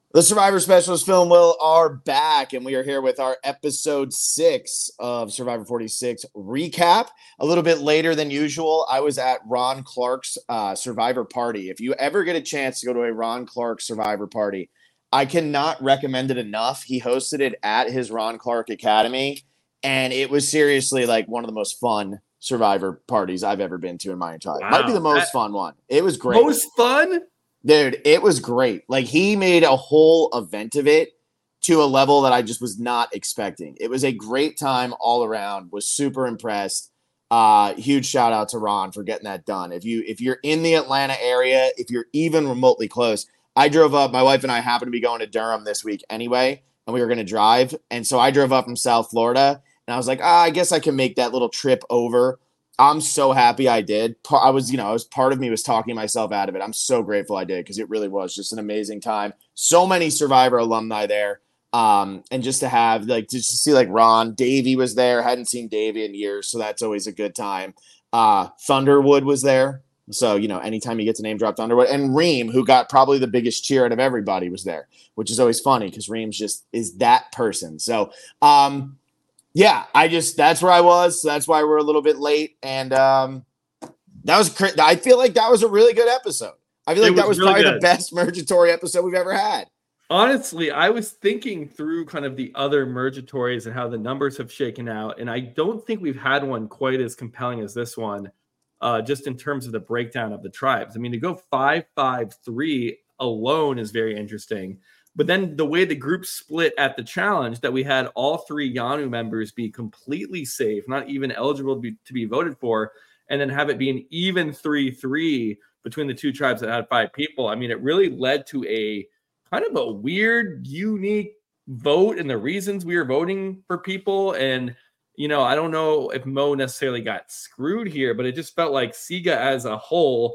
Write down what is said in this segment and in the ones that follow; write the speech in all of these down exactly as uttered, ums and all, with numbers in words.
The Survivor Specialist Film Will are back, and we are here with our episode six of Survivor forty-six recap. A little bit later than usual, I was at Ron Clark's uh, Survivor party. If you ever get a chance to go to a Ron Clark Survivor party, I cannot recommend it enough. He hosted it at his Ron Clark Academy, and it was seriously like one of the most fun Survivor parties I've ever been to in my entire life. Might be the Wow. most That- fun one. It was great. Most fun? Dude, it was great. Like, he made a whole event of it to a level that I just was not expecting. It was a great time all around. Was super impressed. Uh, huge shout out to Ron for getting that done. If you if you're in the Atlanta area, if you're even remotely close, I drove up. My wife and I happened to be going to Durham this week anyway, and we were going to drive. And so I drove up from South Florida, and I was like, ah, I guess I can make that little trip over. I'm so happy I did. I was, you know, I was part of me was talking myself out of it. I'm so grateful I did because it really was just an amazing time. So many Survivor alumni there. Um, and just to have like just to see like Ron, Davey was there. Hadn't seen Davey in years, so that's always a good time. Uh, Thunderwood was there. So, you know, anytime you get to name drop Thunderwood, and Reem, who got probably the biggest cheer out of everybody, was there, which is always funny because Reem's just is that person. So um yeah, I just that's where I was. So that's why we're a little bit late, and um, that was. I feel like that was a really good episode. I feel like It that was was really probably the good. best Mergatory episode we've ever had. Honestly, I was thinking through kind of the other Mergatories and how the numbers have shaken out, and I don't think we've had one quite as compelling as this one, uh, just in terms of the breakdown of the tribes. I mean, to go five five three alone is very interesting. But then the way the group split at the challenge, that we had all three Yanu members be completely safe, not even eligible to be, to be voted for, and then have it be an even three three between the two tribes that had five people. I mean, it really led to a kind of a weird, unique vote and the reasons we were voting for people. And, you know, I don't know if Mo necessarily got screwed here, but it just felt like Siga as a whole,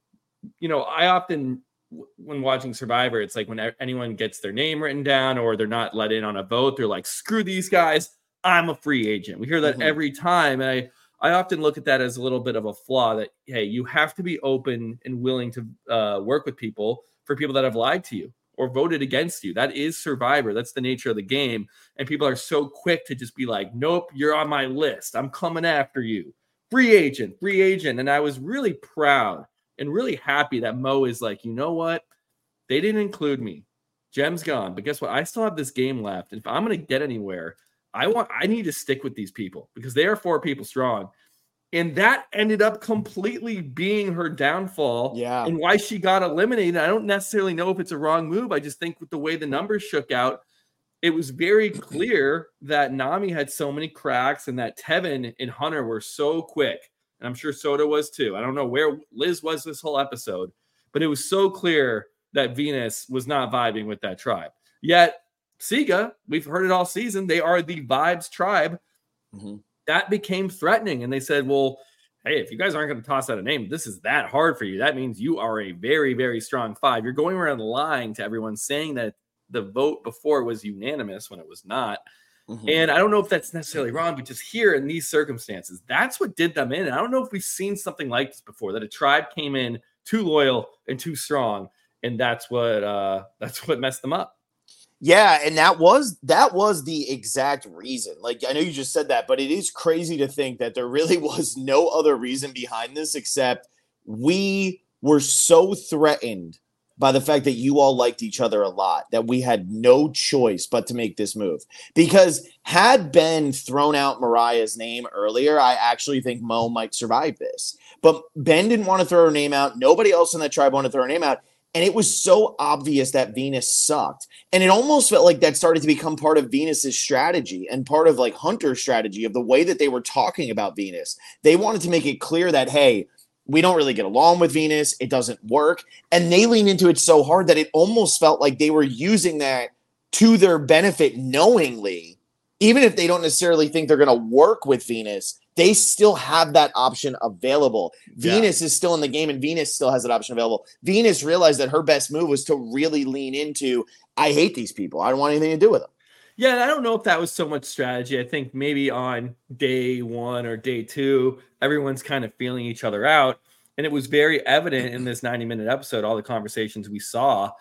you know, I often when watching Survivor, it's like when anyone gets their name written down or they're not let in on a vote, they're like, screw these guys, I'm a free agent. We hear that mm-hmm. every time. And I, I often look at that as a little bit of a flaw that, hey, you have to be open and willing to uh, work with people for people that have lied to you or voted against you. That is Survivor. That's the nature of the game. And people are so quick to just be like, nope, you're on my list. I'm coming after you. Free agent, free agent. And I was really proud and really happy that Mo is like, you know what? They didn't include me. Gem's gone. But guess what? I still have this game left. And if I'm going to get anywhere, I want, I need to stick with these people because they are four people strong. And that ended up completely being her downfall. Yeah. And why she got eliminated. I don't necessarily know if it's a wrong move. I just think with the way the numbers shook out, it was very clear that Nami had so many cracks and that Tevin and Hunter were so quick. And I'm sure Soda was too. I don't know where Liz was this whole episode, but it was so clear that Venus was not vibing with that tribe. Yet Siga, we've heard it all season, they are the vibes tribe. Mm-hmm. That became threatening. And they said, well, hey, if you guys aren't going to toss out a name, this is that hard for you. That means you are a very, very strong five. You're going around lying to everyone, saying that the vote before was unanimous when it was not. Mm-hmm. And I don't know if that's necessarily wrong, but just here in these circumstances, that's what did them in. And I don't know if we've seen something like this before, that a tribe came in too loyal and too strong. And that's what uh, that's what messed them up. Yeah, and that was that was the exact reason. Like, I know you just said that, but it is crazy to think that there really was no other reason behind this except we were so threatened by the fact that you all liked each other a lot that we had no choice but to make this move. Because had Ben thrown out Mariah's name earlier, I actually think Mo might survive this. But Ben didn't want to throw her name out. Nobody else in that tribe wanted to throw her name out. And it was so obvious that Venus sucked. And it almost felt like that started to become part of Venus's strategy and part of like Hunter's strategy of the way that they were talking about Venus. They wanted to make it clear that, hey, we don't really get along with Venus. It doesn't work. And they leaned into it so hard that it almost felt like they were using that to their benefit knowingly. Even if they don't necessarily think they're going to work with Venus, they still have that option available. Yeah. Venus is still in the game, and Venus still has that option available. Venus realized that her best move was to really lean into, I hate these people. I don't want anything to do with them. Yeah, and I don't know if that was so much strategy. I think maybe on day one or day two, everyone's kind of feeling each other out. And it was very evident in this ninety-minute episode, all the conversations we saw,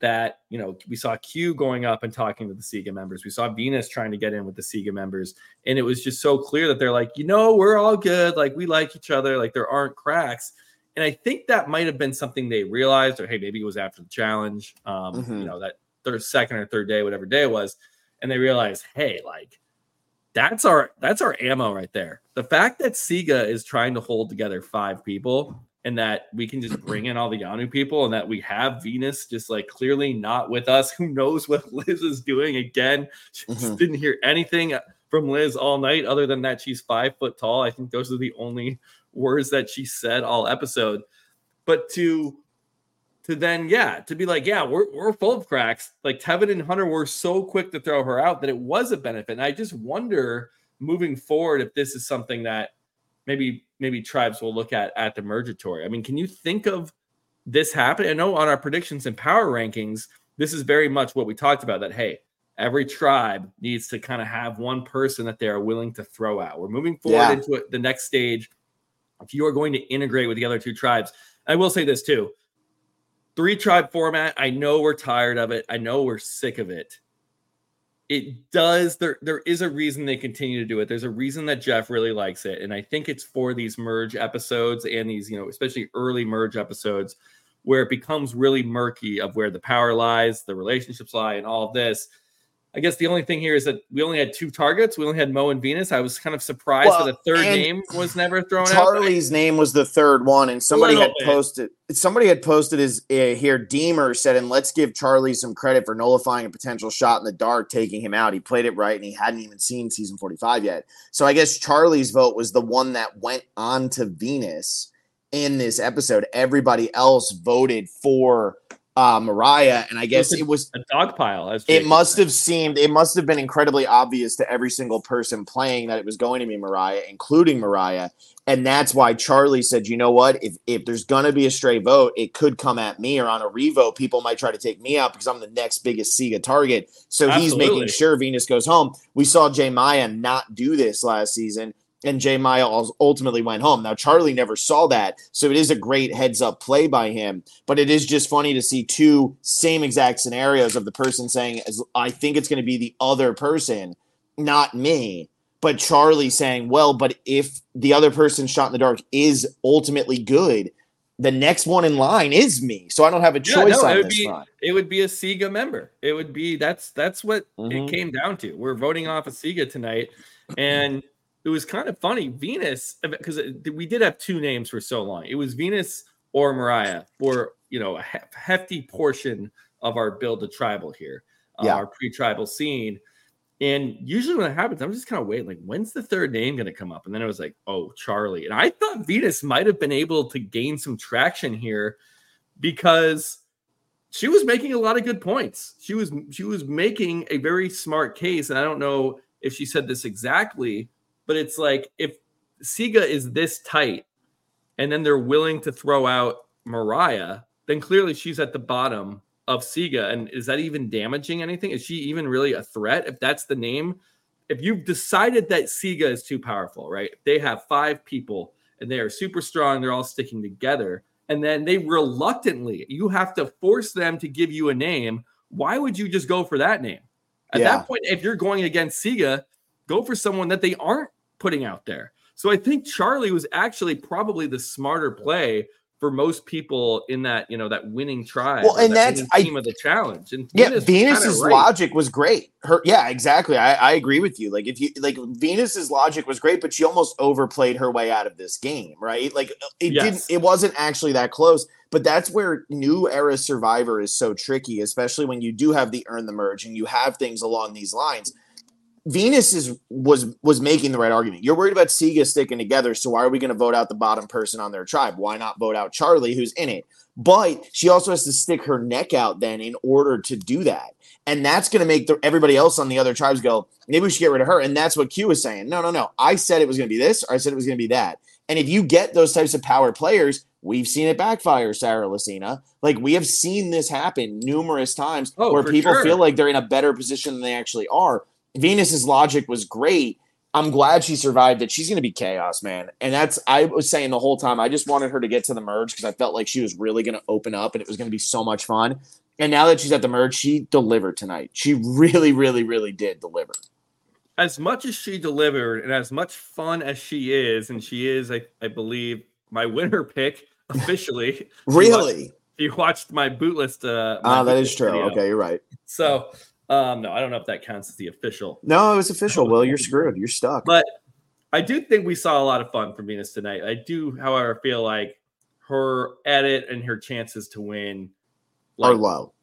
that, you know, we saw Q going up and talking to the Sega members. We saw Venus trying to get in with the Sega members. And it was just so clear that they're like, you know, we're all good. Like, we like each other. Like, there aren't cracks. And I think that might have been something they realized, or hey, maybe it was after the challenge, um, mm-hmm. you know, that third, second or third day, whatever day it was. And they realized, hey, like, that's our, that's our ammo right there. The fact that Sega is trying to hold together five people, and that we can just bring in all the Yanu people, and that we have Venus just like clearly not with us. Who knows what Liz is doing again? She mm-hmm. just didn't hear anything from Liz all night other than that she's five foot tall. I think those are the only words that she said all episode. But to to then, yeah, to be like, yeah, we're, we're full of cracks. Like Tevin and Hunter were so quick to throw her out that it was a benefit. And I just wonder moving forward if this is something that maybe maybe tribes will look at at the Mergatory. I mean, can you think of this happening? I know on our predictions and power rankings, this is very much what we talked about, that, hey, every tribe needs to kind of have one person that they are willing to throw out. We're moving forward yeah. into it, the next stage. If you are going to integrate with the other two tribes, I will say this too, three tribe format, I know we're tired of it. I know we're sick of it. It does. There, there is a reason they continue to do it. There's a reason that Jeff really likes it. And I think it's for these merge episodes and these, you know, especially early merge episodes where it becomes really murky of where the power lies, the relationships lie, and all of this. I guess the only thing here is that we only had two targets. We only had Mo and Venus. I was kind of surprised well, that a third name was never thrown Charlie's out. Charlie's name was the third one, and somebody had bit. posted. Somebody had posted his uh, here. Deemer said, "And let's give Charlie some credit for nullifying a potential shot in the dark, taking him out. He played it right, and he hadn't even seen season forty-five yet. So I guess Charlie's vote was the one that went on to Venus in this episode. Everybody else voted for." Uh, Mariah, and I guess it was, it was a dog pile. As it must have seemed, it must have been incredibly obvious to every single person playing that it was going to be Mariah, including Mariah, and that's why Charlie said, "You know what? If if there's going to be a stray vote, it could come at me, or on a revote, people might try to take me out because I'm the next biggest Sega target." So Absolutely. He's making sure Venus goes home. We saw J Maya not do this last season. And J Maya ultimately went home. Now, Charlie never saw that, so it is a great heads-up play by him. But it is just funny to see two same exact scenarios of the person saying, I think it's going to be the other person, not me. But Charlie saying, well, but if the other person shot in the dark is ultimately good, the next one in line is me. So I don't have a choice yeah, no, on it would this be, one. It would be a Sega member. It would be, that's that's what mm-hmm. it came down to. We're voting off a Sega tonight. And it was kind of funny. Venus, because we did have two names for so long. It was Venus or Mariah for, you know, a hefty portion of our build to tribal here, yeah. uh, our pre-tribal scene. And usually when it happens, I'm just kind of waiting, like, when's the third name going to come up? And then it was like, oh, Charlie. And I thought Venus might have been able to gain some traction here because she was making a lot of good points. She was she was making a very smart case. And I don't know if she said this exactly, but it's like, if Sega is this tight and then they're willing to throw out Mariah, then clearly she's at the bottom of Sega. And is that even damaging anything? Is she even really a threat? If that's the name, if you've decided that Sega is too powerful, right? They have five people and they are super strong. They're all sticking together. And then they reluctantly, you have to force them to give you a name. Why would you just go for that name? At yeah. that point, if you're going against Sega, go for someone that they aren't putting out there. So I think Charlie was actually probably the smarter play for most people in that, you know, that winning tribe. Well, and that that's team I, of the challenge. And yeah, Venus Venus's right. logic was great. Her, yeah, exactly. I, I agree with you. Like if you like Venus's logic was great, but she almost overplayed her way out of this game, right? Like it yes. didn't. It wasn't actually that close. But that's where new era Survivor is so tricky, especially when you do have the earn the merge and you have things along these lines. Venus is was was making the right argument. You're worried about Sega sticking together, so why are we going to vote out the bottom person on their tribe? Why not vote out Charlie, who's in it? But she also has to stick her neck out then in order to do that. And that's going to make the, everybody else on the other tribes go, maybe we should get rid of her. And that's what Q was saying. No, no, no. I said it was going to be this, or I said it was going to be that. And if you get those types of power players, we've seen it backfire, Sarah Lucina. Like, we have seen this happen numerous times oh, where people sure. feel like they're in a better position than they actually are. Venus's logic was great. I'm glad she survived it. She's going to be chaos, man. And that's, I was saying the whole time, I just wanted her to get to the merge because I felt like she was really going to open up and it was going to be so much fun. And now that she's at the merge, she delivered tonight. She really, really, really did deliver. As much as she delivered and as much fun as she is, and she is, I, I believe, my winner pick officially. Really? Watched, you watched my boot list. Uh, ah, that is true. Video. Okay, you're right. So, um, no, I don't know if that counts as the official. No, it was official. Well, you're screwed. You're stuck. But I do think we saw a lot of fun from Venus tonight. I do, however, feel like her edit and her chances to win like, are low.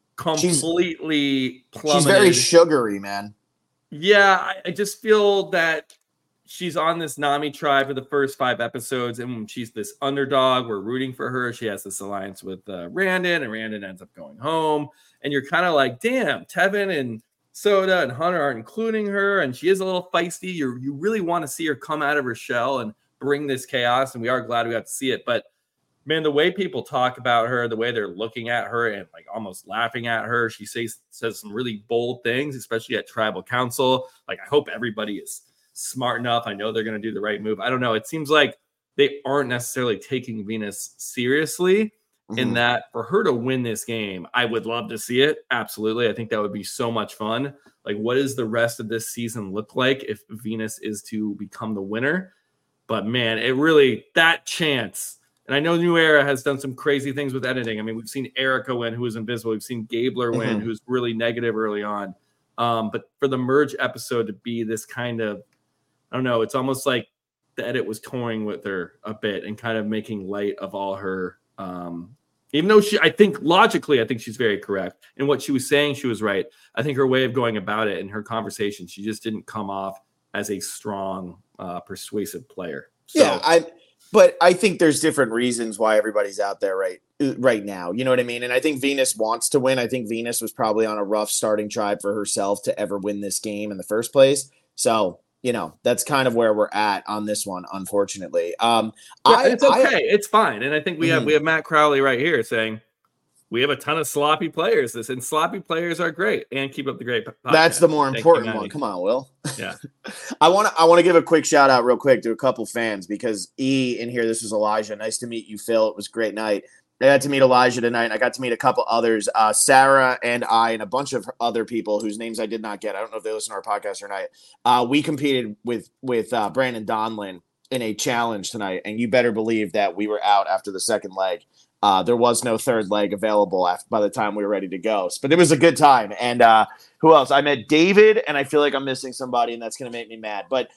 Completely she's, plummeted. She's very sugary, man. Yeah, I, I just feel that she's on this Nami tribe for the first five episodes, and she's this underdog. We're rooting for her. She has this alliance with uh, Randon, and Randon ends up going home. And you're kind of like, damn, Tevin and Soda and Hunter aren't including her, and she is a little feisty. You you really want to see her come out of her shell and bring this chaos, and we are glad we got to see it. But man, the way people talk about her, the way they're looking at her and like almost laughing at her, she says says some really bold things, especially at Tribal Council. Like, I hope everybody is smart enough. I know they're going to do the right move. I don't know. It seems like they aren't necessarily taking Venus seriously mm-hmm. in that for her to win this game, I would love to see it. Absolutely. I think that would be so much fun. Like, what does the rest of this season look like if Venus is to become the winner? But man, it really, that chance. And I know New Era has done some crazy things with editing. I mean, we've seen Erica win, who was invisible. We've seen Gabler win, mm-hmm. who's really negative early on. Um, but for the merge episode to be this kind of, I don't know, it's almost like the edit was toying with her a bit and kind of making light of all her, um, even though she, I think logically, I think she's very correct. And what she was saying, she was right. I think her way of going about it and her conversation, she just didn't come off as a strong, uh, persuasive player. So, yeah, I. But I think there's different reasons why everybody's out there right right now. You know what I mean? And I think Venus wants to win. I think Venus was probably on a rough starting tribe for herself to ever win this game in the first place. So, you know, that's kind of where we're at on this one, unfortunately. Um, yeah, I, it's okay. I, it's fine. And I think we mm-hmm. have we have Matt Crowley right here saying, we have a ton of sloppy players. This and sloppy players are great and keep up the great podcast. That's the more Thank important you, one. Come on, Will. Yeah. I want to I want to give a quick shout out real quick to a couple fans because E in here, this was Elijah. Nice to meet you, Phil. It was a great night. I got to meet Elijah tonight. And I got to meet a couple others, uh, Sarah and I, and a bunch of other people whose names I did not get. I don't know if they listen to our podcast or not. Uh, we competed with with uh, Brandon Donlin in a challenge tonight, and you better believe that we were out after the second leg. Uh, there was no third leg available after, by the time we were ready to go. But it was a good time. And uh, who else? I met David, and I feel like I'm missing somebody, and that's going to make me mad. But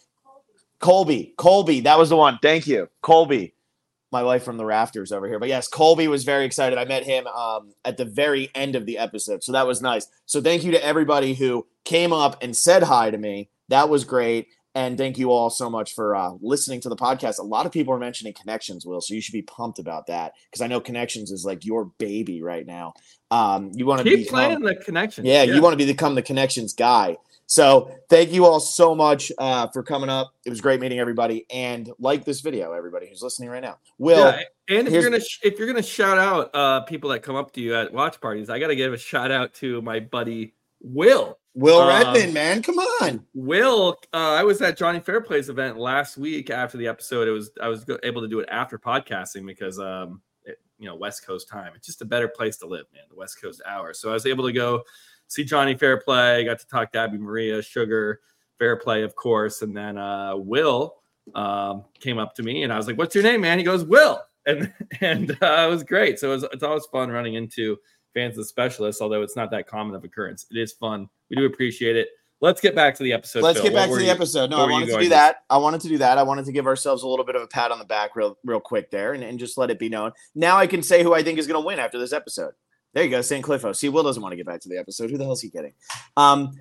Colby, Colby, that was the one. Thank you. Colby, my wife from the rafters over here. But yes, Colby was very excited. I met him um, at the very end of the episode, so that was nice. So thank you to everybody who came up and said hi to me. That was great. And thank you all so much for uh, listening to the podcast. A lot of people are mentioning Connections, Will, so you should be pumped about that because I know Connections is like your baby right now. Um, you want to keep become, playing the Connections. Yeah, yeah, you want to become the Connections guy. So thank you all so much uh, for coming up. It was great meeting everybody, and like this video, everybody who's listening right now. Will, yeah, and if you're gonna if you're gonna shout out uh, people that come up to you at watch parties, I got to give a shout out to my buddy Will. Will Redmond, um, man, come on. Will, uh, I was at Johnny Fairplay's event last week after the episode. It was I was able to do it after podcasting because um, it, you know, West Coast time. It's just a better place to live, man. The West Coast hour. So I was able to go see Johnny Fairplay. Got to talk to Abby Maria, Sugar, Fairplay, of course, and then uh, Will um, came up to me and I was like, "What's your name, man?" He goes, "Will," and and uh, it was great. So it was, it's always fun running into fans of the Specialists, although it's not that common of occurrence. It is fun. We do appreciate it. Let's get back to the episode. Let's Phil. get back what to the you, episode. No, I wanted to do that. I wanted to do that. I wanted to give ourselves a little bit of a pat on the back real real quick there and, and just let it be known. Now I can say who I think is going to win after this episode. There you go, Saint Cliffo. See, Will doesn't want to get back to the episode. Who the hell is he kidding? Um,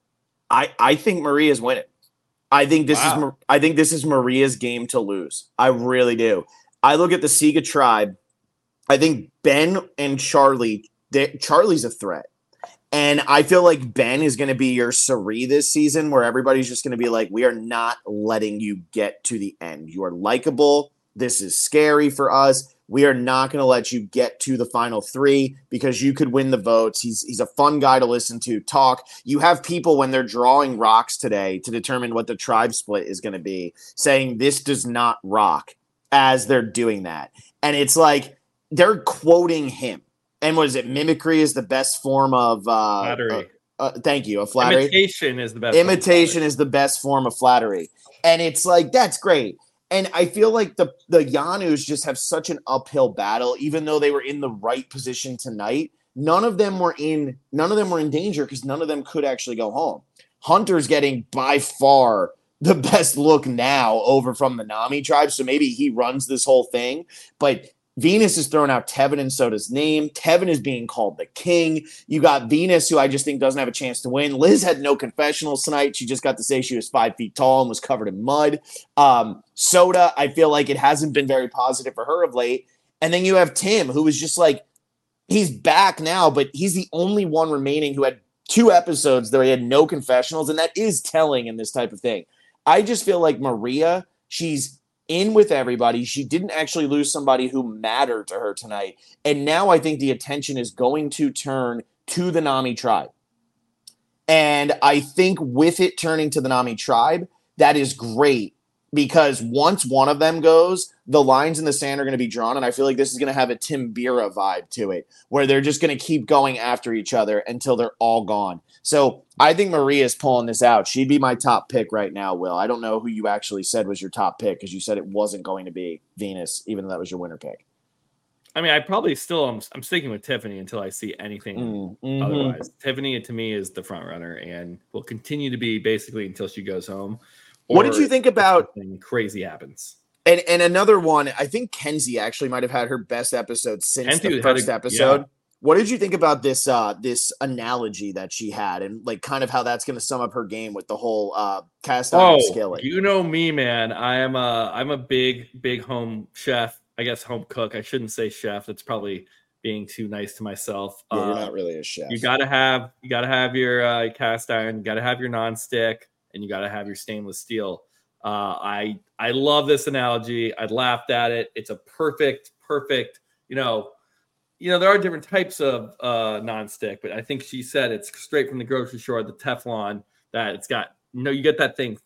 I I think Maria's winning. I think this wow. is I think this is Maria's game to lose. I really do. I look at the Sega tribe. I think Ben and Charlie. Charlie's a threat. And I feel like Ben is going to be your Sari this season where everybody's just going to be like, we are not letting you get to the end. You are likable. This is scary for us. We are not going to let you get to the final three because you could win the votes. He's he's a fun guy to listen to, talk. You have people when they're drawing rocks today to determine what the tribe split is going to be, saying this does not rock as they're doing that. And it's like they're quoting him. And what is it? Mimicry is the best form of uh, flattery. Uh, uh, thank you. A flattery. Imitation is the best. Imitation is the best form of flattery, and it's like that's great. And I feel like the the Janus just have such an uphill battle, even though they were in the right position tonight. None of them were in none of them were in danger because none of them could actually go home. Hunter's getting by far the best look now over from the Nami tribe, so maybe he runs this whole thing. But Venus is throwing out Tevin and Soda's name. Tevin is being called the king. You got Venus, who I just think doesn't have a chance to win. Liz had no confessionals tonight. She just got to say she was five feet tall and was covered in mud. Um, Soda, I feel like it hasn't been very positive for her of late. And then you have Tim, who is just like, he's back now, but he's the only one remaining who had two episodes where he had no confessionals, and that is telling in this type of thing. I just feel like Maria, she's in with everybody. She didn't actually lose somebody who mattered to her tonight. And now I think the attention is going to turn to the Nami tribe. And I think with it turning to the Nami tribe, that is great because once one of them goes, the lines in the sand are going to be drawn. And I feel like this is going to have a Timbira vibe to it, where they're just going to keep going after each other until they're all gone. So I think Maria's pulling this out. She'd be my top pick right now, Will. I don't know who you actually said was your top pick because you said it wasn't going to be Venus, even though that was your winner pick. I mean, I probably still am I'm sticking with Tiffany until I see anything mm-hmm. otherwise. Tiffany, to me, is the front runner and will continue to be basically until she goes home. What did you think about crazy happens? And and another one, I think Kenzie actually might have had her best episode since Kenzie the first a, episode. Yeah. What did you think about this uh, this analogy that she had and like kind of how that's going to sum up her game with the whole uh, cast iron oh, skillet? You know me, man. I am a I'm a big big home chef. I guess home cook. I shouldn't say chef. That's probably being too nice to myself. Yeah, you're uh, not really a chef. You gotta have you gotta have your uh, cast iron. You gotta have your nonstick, and you gotta have your stainless steel. Uh, I I love this analogy. I laughed at it. It's a perfect perfect. You know. You know, there are different types of uh, nonstick, but I think she said it's straight from the grocery store, the Teflon, that it's got, you know, you get that thing,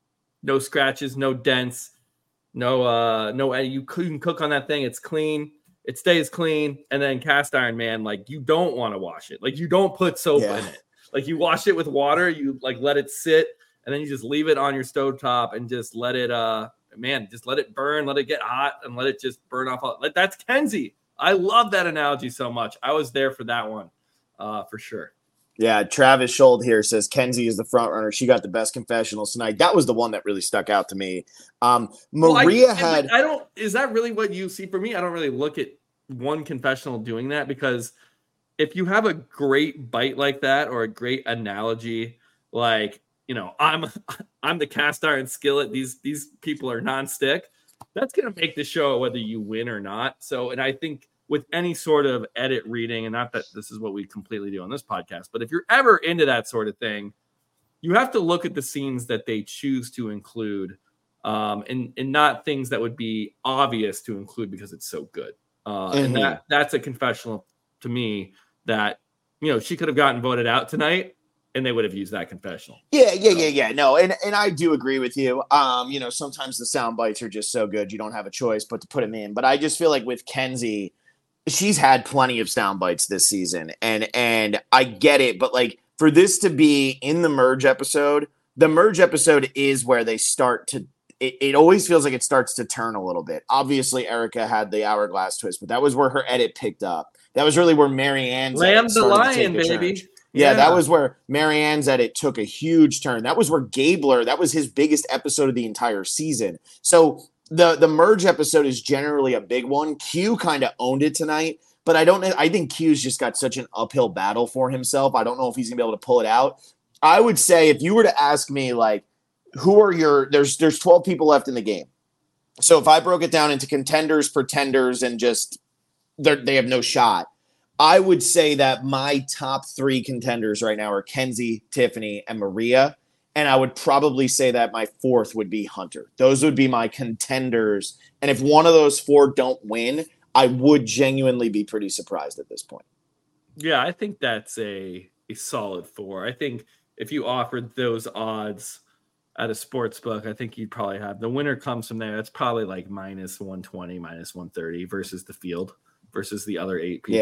no scratches, no dents, no, uh, no, you can cook on that thing. It's clean. It stays clean. And then cast iron, man, like you don't want to wash it. Like you don't put soap yeah. in it. Like you wash it with water, you like let it sit, and then you just leave it on your stovetop and just let it, uh, man, just let it burn, let it get hot and let it just burn off. All, like that's Kenzie. I love that analogy so much. I was there for that one, uh, for sure. Yeah, Travis Schold here says Kenzie is the front runner. She got the best confessionals tonight. That was the one that really stuck out to me. Um, Maria well, I, had. I don't. Is that really what you see? For me, I don't really look at one confessional doing that because if you have a great bite like that or a great analogy, like you know, I'm I'm the cast iron skillet. These these people are nonstick. That's going to make the show whether you win or not. So, and I think with any sort of edit reading, and not that this is what we completely do on this podcast, but if you're ever into that sort of thing, you have to look at the scenes that they choose to include um, and, and not things that would be obvious to include because it's so good. Uh, mm-hmm. And that that's a confessional to me that, you know, she could have gotten voted out tonight and they would have used that confessional. Yeah, yeah, yeah, yeah. No, and, and I do agree with you. Um, you know, sometimes the sound bites are just so good you don't have a choice but to put them in. But I just feel like with Kenzie, she's had plenty of sound bites this season, and and I get it. But like for this to be in the merge episode, the merge episode is where they start to. It, it always feels like it starts to turn a little bit. Obviously, Erica had the hourglass twist, but that was where her edit picked up. That was really where Marianne's Lamb the Lion, baby. Turn. Yeah, yeah, that was where Marianne's edit took a huge turn. That was where Gabler, that was his biggest episode of the entire season. So the, the merge episode is generally a big one. Q kind of owned it tonight, but I don't know. I think Q's just got such an uphill battle for himself. I don't know if he's going to be able to pull it out. I would say if you were to ask me, like, who are your – there's there's twelve people left in the game. So if I broke it down into contenders, pretenders, and just they have no shot, I would say that my top three contenders right now are Kenzie, Tiffany, and Maria. And I would probably say that my fourth would be Hunter. Those would be my contenders. And if one of those four don't win, I would genuinely be pretty surprised at this point. Yeah, I think that's a, a solid four. I think if you offered those odds at a sports book, I think you'd probably have the winner comes from there. That's probably like minus one twenty, minus one thirty versus the field, versus the other eight people. Yeah.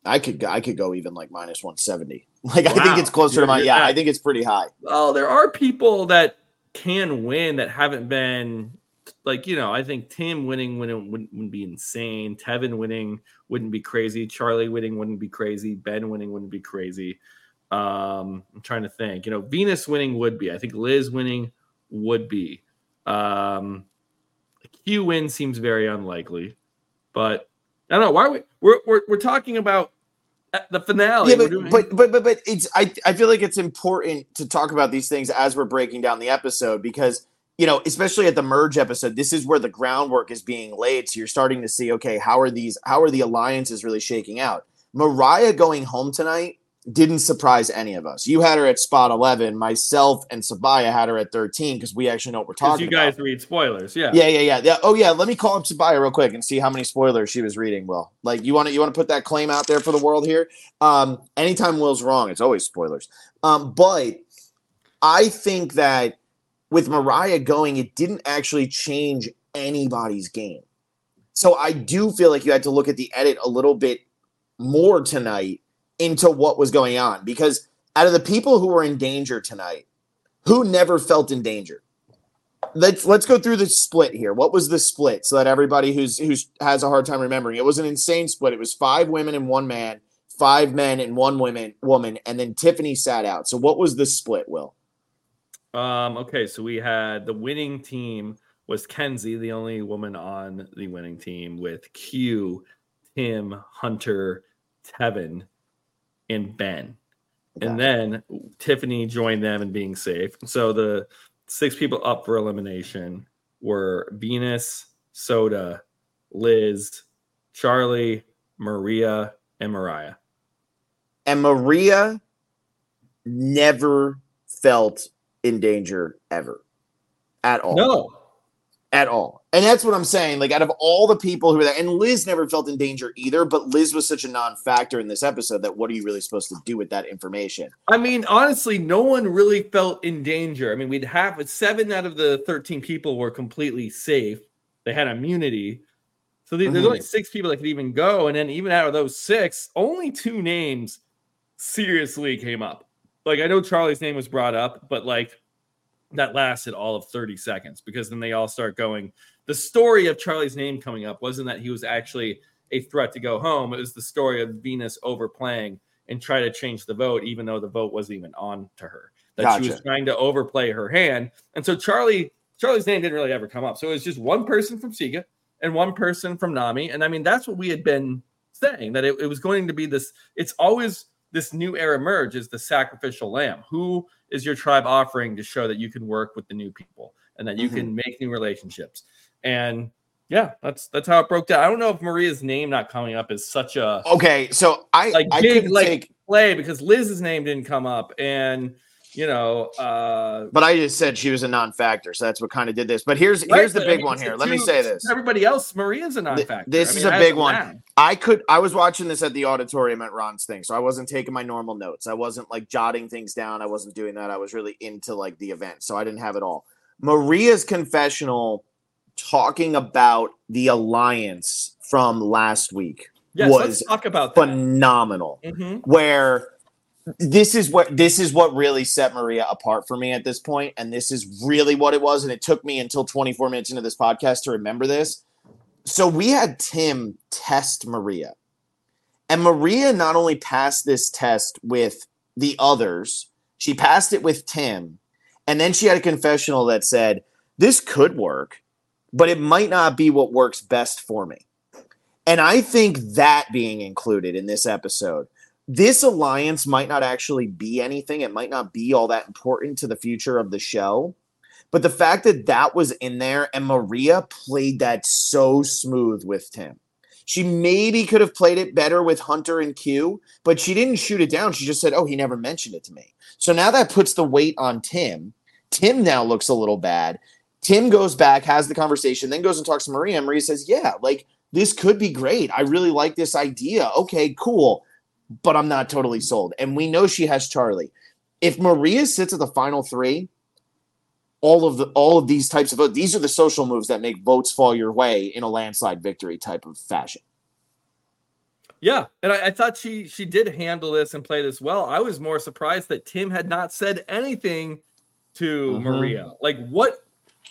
I could I could go even like minus one seventy. Like wow. I think it's closer you're, to my yeah, at, I think it's pretty high. Well, there are people that can win that haven't been like, you know, I think Tim winning wouldn't, wouldn't, wouldn't be insane. Tevin winning wouldn't be crazy. Charlie winning wouldn't be crazy. Ben winning wouldn't be crazy. Um, I'm trying to think, you know, Venus winning would be. I think Liz winning would be. Um, Q win seems very unlikely, but I don't know why are we we're we're, we're talking about the finale. Yeah, but, doing... but but but but it's I I feel like it's important to talk about these things as we're breaking down the episode because you know, especially at the merge episode, this is where the groundwork is being laid. So you're starting to see, okay, how are these how are the alliances really shaking out? Mariah going home tonight didn't surprise any of us. You had her at spot eleven. Myself and Sabaya had her at thirteen because we actually know what we're talking you guys about. read spoilers, yeah. Yeah, yeah, yeah, yeah. Oh, yeah. Let me call up Sabaya real quick and see how many spoilers she was reading. Will, like, you want to you want to put that claim out there for the world here? Um, anytime Will's wrong, it's always spoilers. Um, but I think that with Mariah going, it didn't actually change anybody's game. So I do feel like you had to look at the edit a little bit more tonight into what was going on, because out of the people who were in danger tonight, who never felt in danger? Let's let's go through the split here. What was the split so that everybody who's who's has a hard time remembering? It was an insane split. It was five women and one man, five men and one woman woman, and then Tiffany sat out. So what was the split, Will? Um, okay, so we had the winning team was Kenzie, the only woman on the winning team, with Q, Tim, Hunter, Tevin, and Ben. Gotcha. And then Tiffany joined them in being safe. So the six people up for elimination were Venus, Soda, Liz, Charlie, Maria, and Mariah. And Maria never felt in danger ever at all. No. At all. And that's what I'm saying. Like, out of all the people who were there, and Liz never felt in danger either, but Liz was such a non-factor in this episode that what are you really supposed to do with that information? I mean, honestly, no one really felt in danger. I mean, we'd have seven out of the thirteen people were completely safe. They had immunity. So the, mm-hmm. there's only six people that could even go. And then even out of those six, only two names seriously came up. Like, I know Charlie's name was brought up, but like, that lasted all of thirty seconds because then they all start going. The story of Charlie's name coming up wasn't that he was actually a threat to go home. It was the story of Venus overplaying and try to change the vote, even though the vote wasn't even on to her. That gotcha. She was trying to overplay her hand. And so Charlie, Charlie's name didn't really ever come up. So it was just one person from Siga and one person from Nami. And I mean, that's what we had been saying, that it, it was going to be this. It's always this new era merge is the sacrificial lamb. Who is your tribe offering to show that you can work with the new people and that you mm-hmm. can make new relationships? And yeah, that's that's how it broke down. I don't know if Maria's name not coming up is such a okay. So I like I big like take... play because Liz's name didn't come up, and you know. Uh, but I just said she was a non-factor, so that's what kind of did this. But here's right, here's the big I mean, one here. Let me say this. Everybody else, Maria's a non-factor. This I mean, is a big one. Man. I could. I was watching this at the auditorium at Ron's thing, so I wasn't taking my normal notes. I wasn't like jotting things down. I wasn't doing that. I was really into like the event, so I didn't have it all. Maria's confessional, talking about the alliance from last week, yes, was let's talk about phenomenal. Mm-hmm. Where this is what this is what really set Maria apart for me at this point, and this is really what it was. And it took me until twenty-four minutes into this podcast to remember this. So we had Tim test Maria, and Maria not only passed this test with the others, she passed it with Tim, and then she had a confessional that said, "This could work, but it might not be what works best for me." And I think that being included in this episode, this alliance might not actually be anything. It might not be all that important to the future of the show. But the fact that that was in there and Maria played that so smooth with Tim. She maybe could have played it better with Hunter and Q, but she didn't shoot it down. She just said, oh, he never mentioned it to me. So now that puts the weight on Tim. Tim now looks a little bad. Tim goes back, has the conversation, then goes and talks to Maria. And Maria says, yeah, like, this could be great. I really like this idea. Okay, cool. But I'm not totally sold. And we know she has Charlie. If Maria sits at the final three, all of the all of these types of votes, these are the social moves that make votes fall your way in a landslide victory type of fashion. Yeah, and I, I thought she she did handle this and play this well. I was more surprised that Tim had not said anything to mm-hmm. Maria. Like what,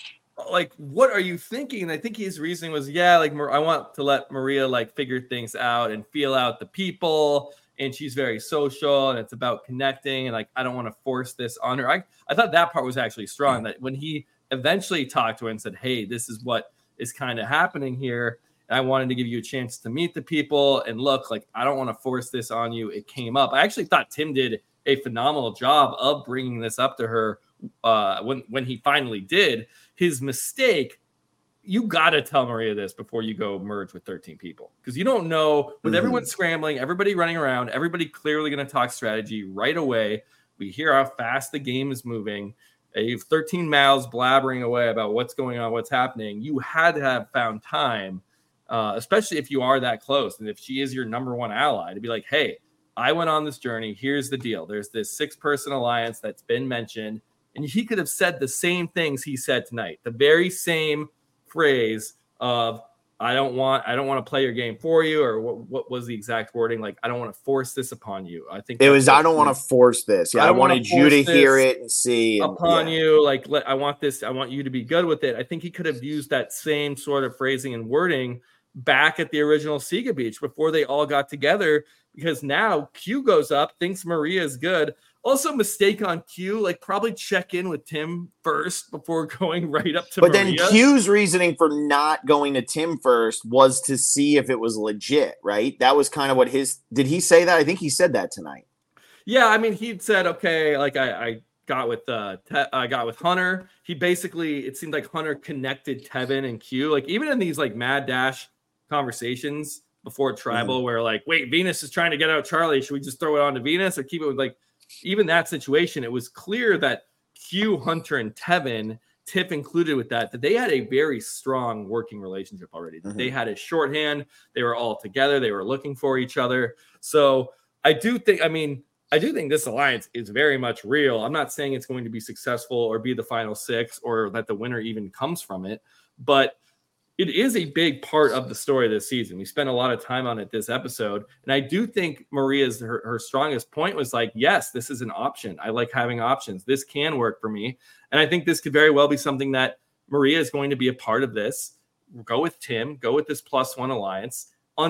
like what are you thinking? And I think his reasoning was, yeah, like I want to let Maria like figure things out and feel out the people, and she's very social, and it's about connecting, and like I don't want to force this on her. I I thought that part was actually strong. Mm-hmm. That when he eventually talked to her and said, hey, this is what is kind of happening here. I wanted to give you a chance to meet the people and look, like, I don't want to force this on you. It came up. I actually thought Tim did a phenomenal job of bringing this up to her uh, when, when he finally did. His mistake, you got to tell Maria this before you go merge with thirteen people, because you don't know, with mm-hmm. everyone scrambling, everybody running around, everybody clearly going to talk strategy right away. We hear how fast the game is moving. You have thirteen mouths blabbering away about what's going on, what's happening. You had to have found time. Uh, especially if you are that close and if she is your number one ally, to be like, hey, I went on this journey. Here's the deal. There's this six person alliance that's been mentioned. And he could have said the same things he said tonight, the very same phrase of, I don't want, I don't want to play your game for you. Or what, what was the exact wording? Like, I don't want to force this upon you. I think it was, I don't want to force this. Yeah. I, I wanted you to hear it and see and, upon yeah. you. Like, let, I want this, I want you to be good with it. I think he could have used that same sort of phrasing and wording back at the original Siga Beach before they all got together, because now Q goes up, thinks Maria is good. Also, mistake on Q, like probably check in with Tim first before going right up to but Maria. Then Q's reasoning for not going to Tim first was to see if it was legit, right? That was kind of what his, did he say that? I think he said that tonight. Yeah, I mean, he'd said, okay, like I, I got with uh Te- I got with Hunter. He basically, it seemed like Hunter connected Tevin and Q, like even in these like Mad Dash conversations before Tribal, mm-hmm. where like, wait, Venus is trying to get out Charlie. Should we just throw it on to Venus or keep it with like, even that situation? It was clear that Q, Hunter, and Tevin, Tiff included with that, that they had a very strong working relationship already. Mm-hmm. They had a shorthand. They were all together. They were looking for each other. So I do think, I mean, I do think this alliance is very much real. I'm not saying it's going to be successful or be the final six or that the winner even comes from it, but it is a big part of the story this season. We spent a lot of time on it this episode. And I do think Maria's, her, her strongest point was like, yes, this is an option. I like having options. This can work for me. And I think this could very well be something that Maria is going to be a part of this. Go with Tim, go with this plus one alliance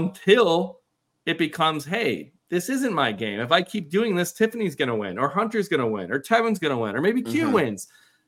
until it becomes, hey, this isn't my game. If I keep doing this, Tiffany's going to win, or Hunter's going to win, or Tevin's going to win, or maybe Q mm-hmm. wins.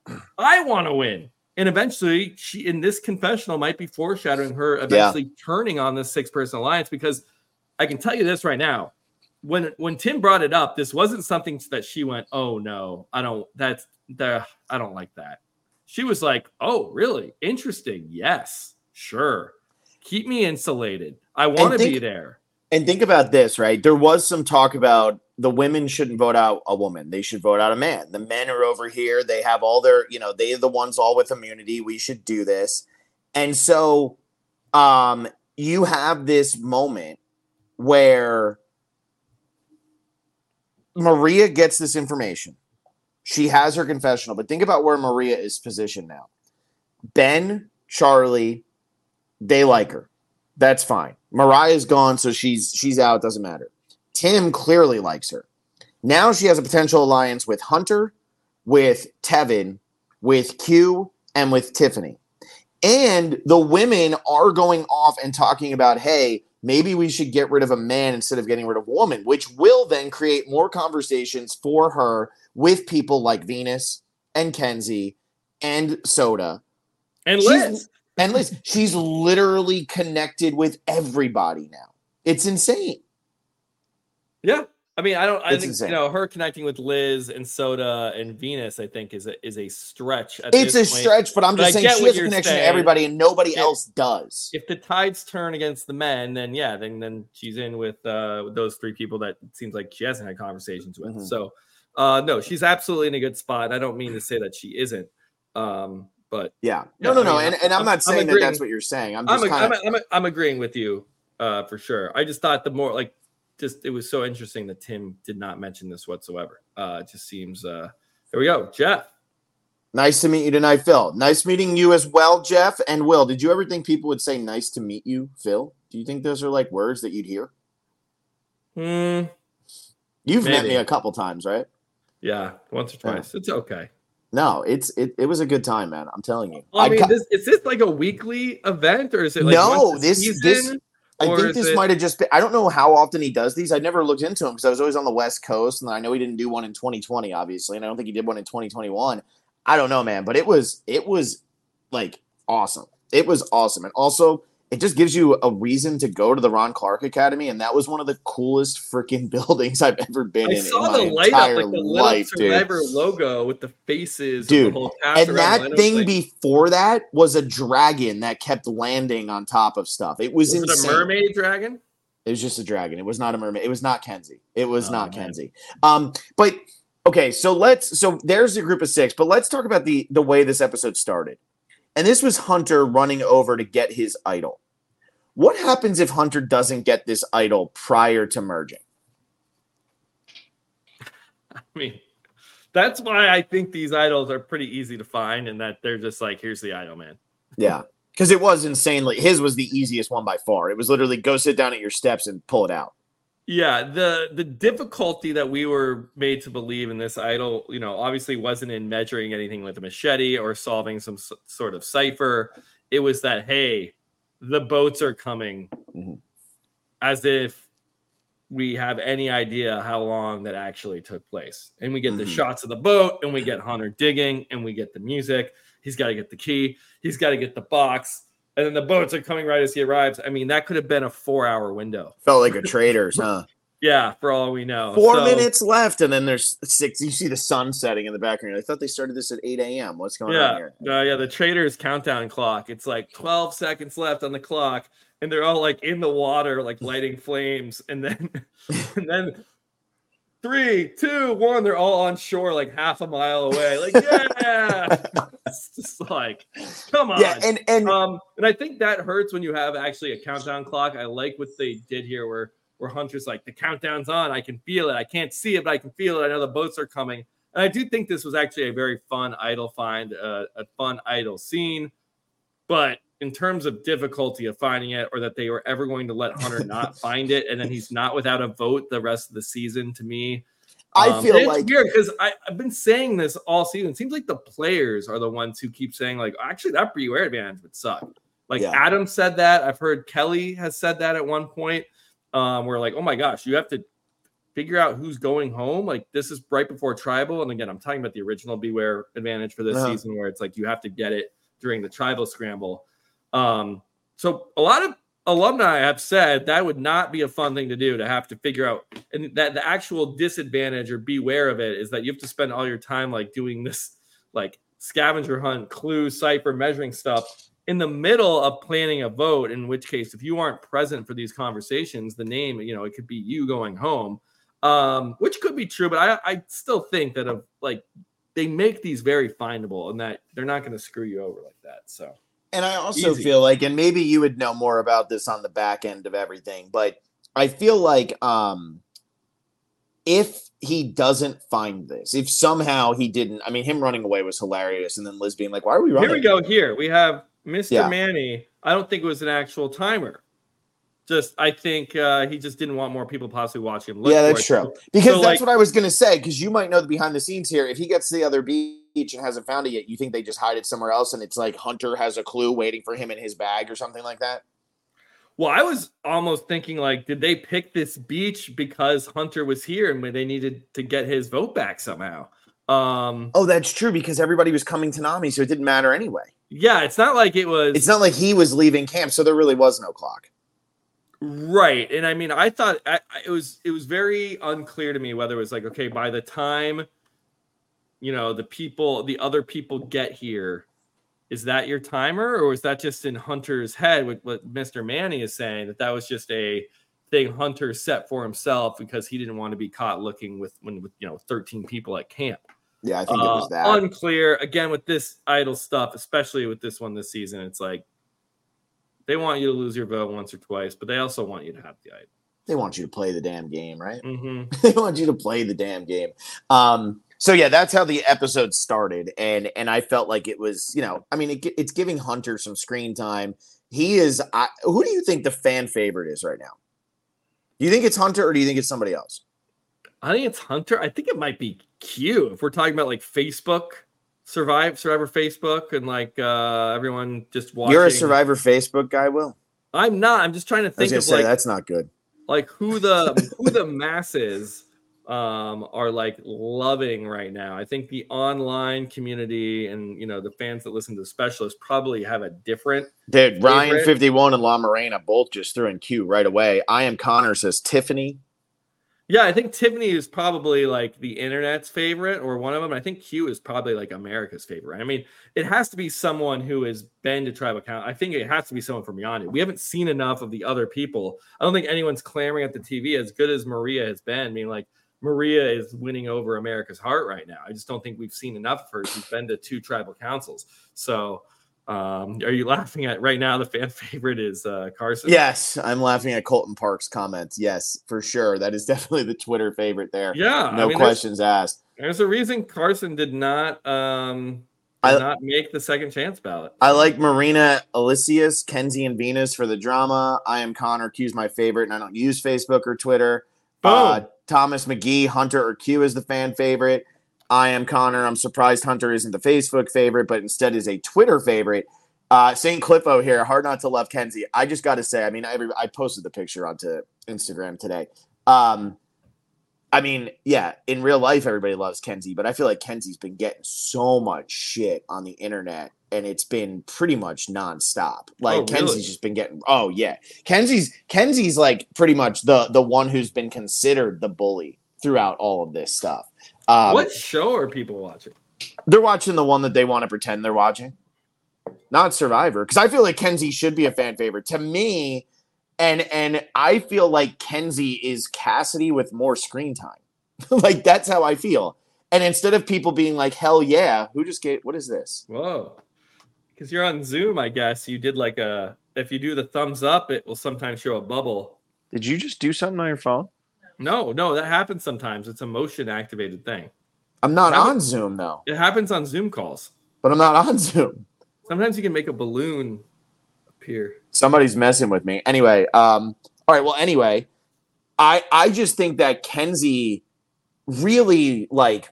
I want to win. And eventually, she in this confessional might be foreshadowing her eventually yeah. turning on this six-person alliance, because I can tell you this right now. When when Tim brought it up, this wasn't something that she went, oh, no, I don't, that's, the, I don't like that. She was like, oh, really? Interesting. Yes, sure. Keep me insulated. I want to be there. And think about this, right? There was some talk about the women shouldn't vote out a woman. They should vote out a man. The men are over here. They have all their, you know, they're the ones all with immunity. We should do this. And so um, you have this moment where Maria gets this information. She has her confessional, but think about where Maria is positioned now. Ben, Charlie, they like her. That's fine. Mariah's gone, so she's she's out. Doesn't matter. Tim clearly likes her. Now she has a potential alliance with Hunter, with Tevin, with Q, and with Tiffany. And the women are going off and talking about, hey, maybe we should get rid of a man instead of getting rid of a woman, which will then create more conversations for her with people like Venus and Kenzie and Soda. And Liz. She's, and Liz, she's literally connected with everybody now. It's insane. Yeah. I mean, I don't, I it's think, insane. You know, her connecting with Liz and Soda and Venus, I think is a, is a stretch. At it's this a point. stretch, but I'm just but saying she has a connection saying. to everybody and nobody if, else does. If the tides turn against the men, then yeah, then, then she's in with, uh, with those three people that it seems like she hasn't had conversations with. Mm-hmm. So, uh, no, she's absolutely in a good spot. I don't mean to say that she isn't. Um, But yeah, no, yeah, no, no, I mean, and, and I'm, I'm not saying I'm that that's what you're saying. I'm just I'm, kind of, I'm, I'm, I'm agreeing with you uh, for sure. I just thought the more like, just it was so interesting that Tim did not mention this whatsoever. Uh, it just seems. Uh, here we go, Jeff. Nice to meet you tonight, Phil. Nice meeting you as well, Jeff. And Will, did you ever think people would say "nice to meet you, Phil"? Do you think those are like words that you'd hear? Mm, You've met maybe. me a couple times, right? Yeah, once or twice. Yeah. It's okay. No, it's it, it was a good time, man. I'm telling you. Well, I mean, got, this is this like a weekly event, or is it like no, once a this season, this I or think is this it? might have just been. I don't know how often he does these. I never looked into him because I was always on the West Coast, and I know he didn't do one in twenty twenty, obviously, and I don't think he did one in twenty twenty-one. I don't know, man, but it was it was like awesome. It was awesome, and also it just gives you a reason to go to the Ron Clark Academy, and that was one of the coolest freaking buildings I've ever been I in saw in my the light up, entire like the lit up life, dude. Survivor logo with the faces Dude, of the whole cast and around. that Leno. thing Like, before that was a dragon that kept landing on top of stuff. It was, was insane. it a mermaid dragon? It was just a dragon. It was not a mermaid. It was not Kenzie. It was Oh, not man. Kenzie. Um, but okay, so let's so there's the group of six, but let's talk about the the way this episode started. And this was Hunter running over to get his idol. What happens if Hunter doesn't get this idol prior to merging? I mean, that's why I think these idols are pretty easy to find, and that they're just like, here's the idol, man. Yeah, because it was insanely. His was the easiest one by far. It was literally go sit down at your steps and pull it out. Yeah, the the difficulty that we were made to believe in this idol, you know, obviously wasn't in measuring anything with a machete or solving some s- sort of cipher. It was that, hey, the boats are coming, mm-hmm. as if we have any idea how long that actually took place. And we get mm-hmm. the shots of the boat, and we get Hunter digging, and we get the music. He's got to get the key. He's got to get the box. And then the boats are coming right as he arrives. I mean, that could have been a four-hour window. Felt like a Traitors, huh? Yeah, for all we know. Four so, minutes left, and then there's six. You see the sun setting in the background. I thought they started this at eight a.m. What's going yeah, on here? Uh, yeah, the Traitors countdown clock. It's like twelve seconds left on the clock, and they're all like in the water, like lighting flames. And then, and then three, two, one, they're all on shore like half a mile away. Like, yeah. It's just like, come on. Yeah, and and um, and I think that hurts when you have actually a countdown clock. I like what they did here, where where Hunter's like, the countdown's on. I can feel it. I can't see it, but I can feel it. I know the boats are coming. And I do think this was actually a very fun idol find, uh, a fun idol scene. But in terms of difficulty of finding it, or that they were ever going to let Hunter not find it, and then he's not without a vote the rest of the season, to me, I um, feel it's like weird because I've been saying this all season. It seems like the players are the ones who keep saying, like, actually, that Beware advantage would suck. Like, yeah. Adam said that. I've heard Kelly has said that at one point. Um, we're like, oh my gosh, you have to figure out who's going home. Like, this is right before Tribal. And again, I'm talking about the original Beware advantage for this uh-huh. season, where it's like you have to get it during the Tribal scramble. Um, so a lot of alumni have said that would not be a fun thing to do, to have to figure out, and that the actual disadvantage or beware of it is that you have to spend all your time like doing this like scavenger hunt, clue, cipher, measuring stuff in the middle of planning a vote, in which case, if you aren't present for these conversations, the name, you know, it could be you going home, um, which could be true, but I, I still think that of like they make these very findable, and that they're not going to screw you over like that. So. And I also Easy. feel like, and maybe you would know more about this on the back end of everything, but I feel like um, if he doesn't find this, if somehow he didn't, I mean, him running away was hilarious. And then Liz being like, why are we running? Here we go. Here we have Mister Yeah. Manny. I don't think it was an actual timer. Just, I think uh, he just didn't want more people possibly watching him. Look yeah, for that's it. true. Because So, that's like- what I was going to say, because you might know the behind the scenes here. If he gets to the other beach and hasn't found it yet, you think they just hide it somewhere else, and it's like Hunter has a clue waiting for him in his bag or something like that? Well, I was almost thinking, like, did they pick this beach because Hunter was here and they needed to get his vote back somehow? Um, Oh, that's true, because everybody was coming to Nami, so it didn't matter anyway. yeah, it's not like it was. It's not like he was leaving camp, so there really was no clock. Right. And I mean, I thought I, I- it was it was very unclear to me whether it was like, okay, by the time, you know, the people, the other people get here, is that your timer, or is that just in Hunter's head with what Mister Manny is saying, that that was just a thing Hunter set for himself because he didn't want to be caught looking with when with you know thirteen people at camp. Yeah, I think it Uh, was that. unclear again with this idol stuff, especially with this one this season. It's like they want you to lose your vote once or twice, but they also want you to have the idol. They want you to play the damn game, right? Mm-hmm. They want you to play the damn game. Um, so yeah, that's how the episode started, and and I felt like it was, you know, I mean, it, it's giving Hunter some screen time. He is. I, who do you think the fan favorite is right now? Do you think it's Hunter or do you think it's somebody else? I think it's Hunter. I think it might be Q if we're talking about like Facebook, Survive, Survivor Facebook, and like uh, everyone just watching. You're a Survivor Facebook guy, Will? I'm not. I'm just trying to think I of was gonna say, like that's not good. Like who the who the masses um, are like loving right now. I think the online community and you know the fans that listen to the specialists probably have a different. Dude, Ryan fifty-one and La Morena both just threw in Q right away. I Am Connor says Tiffany. Yeah, I think Tiffany is probably like the internet's favorite or one of them. I think Q is probably like America's favorite. I mean, it has to be someone who has been to Tribal Council. I think it has to be someone from Yondu. We haven't seen enough of the other people. I don't think anyone's clamoring at the T V as good as Maria has been. I mean, like Maria is winning over America's heart right now. I just don't think we've seen enough of her. She's been to two Tribal Councils. So um, are you laughing at right now? The fan favorite is uh, Carson. Yes, I'm laughing at Colton Park's comments. Yes, for sure. That is definitely the Twitter favorite there. Yeah. No I mean, questions there's, asked. There's a reason Carson did not um, did I, not make the second chance ballot. I like Marina Elysius, Kenzie and Venus for the drama. I Am Connor. Q's my favorite, and I don't use Facebook or Twitter. Uh, Thomas McGee, Hunter or Q is the fan favorite. I Am Connor. I'm surprised Hunter isn't the Facebook favorite, but instead is a Twitter favorite. Uh, Saint Cliffo here. Hard not to love Kenzie. I just got to say, I mean, I, I posted the picture onto Instagram today. Um, I mean, yeah, in real life, everybody loves Kenzie, but I feel like Kenzie's been getting so much shit on the internet, and it's been pretty much nonstop. Like, oh, Kenzie's really? just been getting, oh, yeah. Kenzie's Kenzie's like pretty much the the one who's been considered the bully throughout all of this stuff. Um, what show are people watching? They're watching the one that they want to pretend they're watching. Not Survivor. Because I feel like Kenzie should be a fan favorite. To me, and and I feel like Kenzie is Cassidy with more screen time. Like, that's how I feel. And instead of people being like, hell yeah, who just gave, what is this? Whoa. Because you're on Zoom, I guess. You did like a, if you do the thumbs up, it will sometimes show a bubble. Did you just do something on your phone? No, no, that happens sometimes. It's a motion activated thing. I'm not on Zoom though. It happens on Zoom calls. But I'm not on Zoom. Sometimes you can make a balloon appear. Somebody's messing with me. Anyway, um, all right, well, anyway, I I just think that Kenzie really like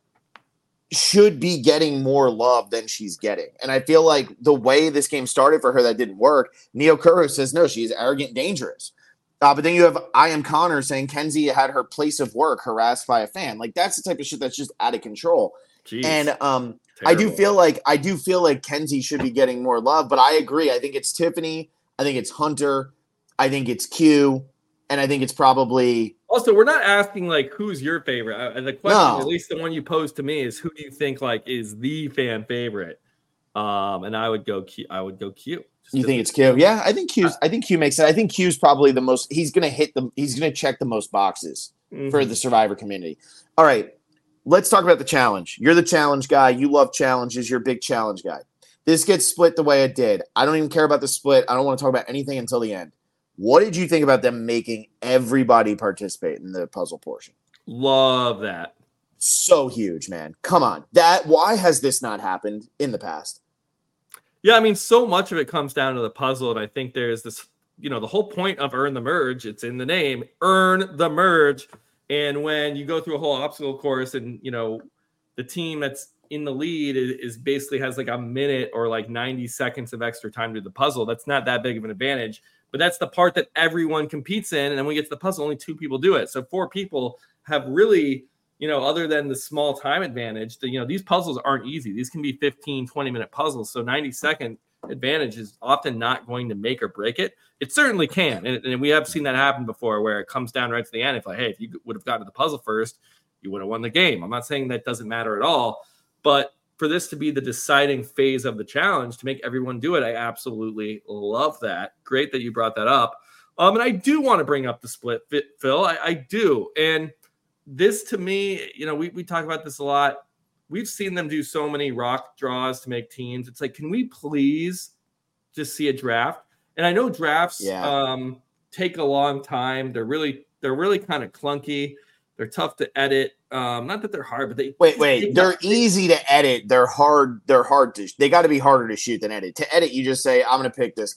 should be getting more love than she's getting. And I feel like the way this game started for her that didn't work, Neo Kuro says no, she's arrogant, dangerous. Uh, but then you have I Am Connor saying Kenzie had her place of work harassed by a fan. Like, that's the type of shit that's just out of control. Jeez, and um, I do feel like I do feel like Kenzie should be getting more love. But I agree. I think it's Tiffany. I think it's Hunter. I think it's Q. And I think it's probably also we're not asking like who's your favorite. Uh, the question, no. At least the one you posed to me, is who do you think like is the fan favorite? Um, and I would go Q. I would go Q. You think it's Q? Yeah, I think Q's. I think Q makes it. I think Q's probably the most. He's going to hit the. He's going to check the most boxes mm-hmm. for the Survivor community. All right, let's talk about the challenge. You're the challenge guy. You love challenges. You're a big challenge guy. This gets split the way it did. I don't even care about the split. I don't want to talk about anything until the end. What did you think about them making everybody participate in the puzzle portion? Love that. So huge, man. Come on. That. Why has this not happened in the past? Yeah, I mean, so much of it comes down to the puzzle, and I think there's this, you know, the whole point of Earn the Merge, it's in the name, Earn the Merge. And when you go through a whole obstacle course and, you know, the team that's in the lead is, is basically has like a minute or like ninety seconds of extra time to do the puzzle, that's not that big of an advantage. But that's the part that everyone competes in, and then when we get to the puzzle, only two people do it. So four people have really, you know, other than the small time advantage, the, you know, these puzzles aren't easy. These can be fifteen, twenty minute puzzles. So ninety second advantage is often not going to make or break it. It certainly can. And, and we have seen that happen before where it comes down right to the end. If like, hey, if you would have gotten to the puzzle first, you would have won the game. I'm not saying that doesn't matter at all, but for this to be the deciding phase of the challenge, to make everyone do it, I absolutely love that. Great that you brought that up. Um, and I do want to bring up the split, Phil. I, I do. And this to me, you know, we, we talk about this a lot. We've seen them do so many rock draws to make teams. It's like, can we please just see a draft? And I know drafts yeah. um, take a long time. They're really, they're really kind of clunky. They're tough to edit. Um, not that they're hard, but they wait, wait. They they're easy to edit. They're hard. They're hard to. They got to be harder to shoot than edit. To edit, you just say, "I'm going to pick this guy."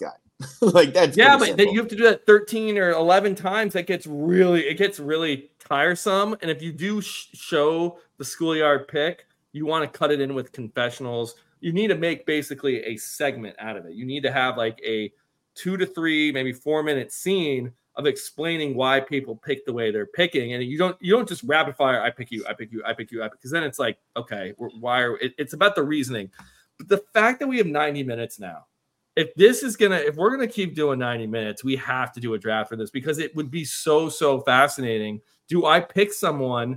Like that's yeah, but then you have to do that thirteen or eleven times. That gets really, it gets really tiresome. And if you do sh- show the schoolyard pick, you want to cut it in with confessionals. You need to make basically a segment out of it. You need to have like a two to three, maybe four minute scene of explaining why people pick the way they're picking. And you don't, you don't just rapid fire. I pick you, I pick you, I pick you, I pick, because then it's like, okay, why are it, it's about the reasoning. But the fact that we have ninety minutes now, if this is going to, if we're going to keep doing ninety minutes, we have to do a draft for this because it would be so, so fascinating. Do I pick someone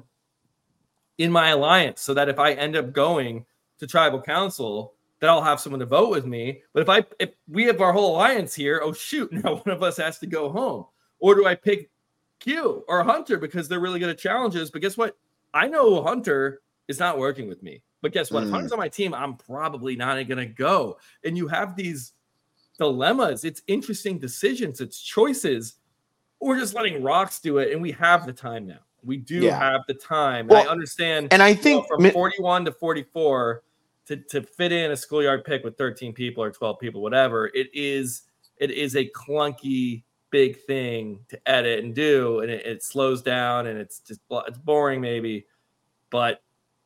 in my alliance so that if I end up going to tribal council, that I'll have someone to vote with me? But if I, if we have our whole alliance here, oh shoot, now one of us has to go home. Or do I pick Q or Hunter because they're really good at challenges? But guess what? I know Hunter is not working with me. But guess what? Mm. If Hunter's on my team, I'm probably not going to go. And you have these dilemmas. It's interesting decisions. It's choices. We're just letting rocks do it. And we have the time now. We do yeah. have the time. Well, I understand. And I think you know, from forty-one to forty-four to, to fit in a schoolyard pick with thirteen people or twelve people, whatever, it is, it is a clunky big thing to edit and do. And it, it slows down and it's just, it's boring maybe, but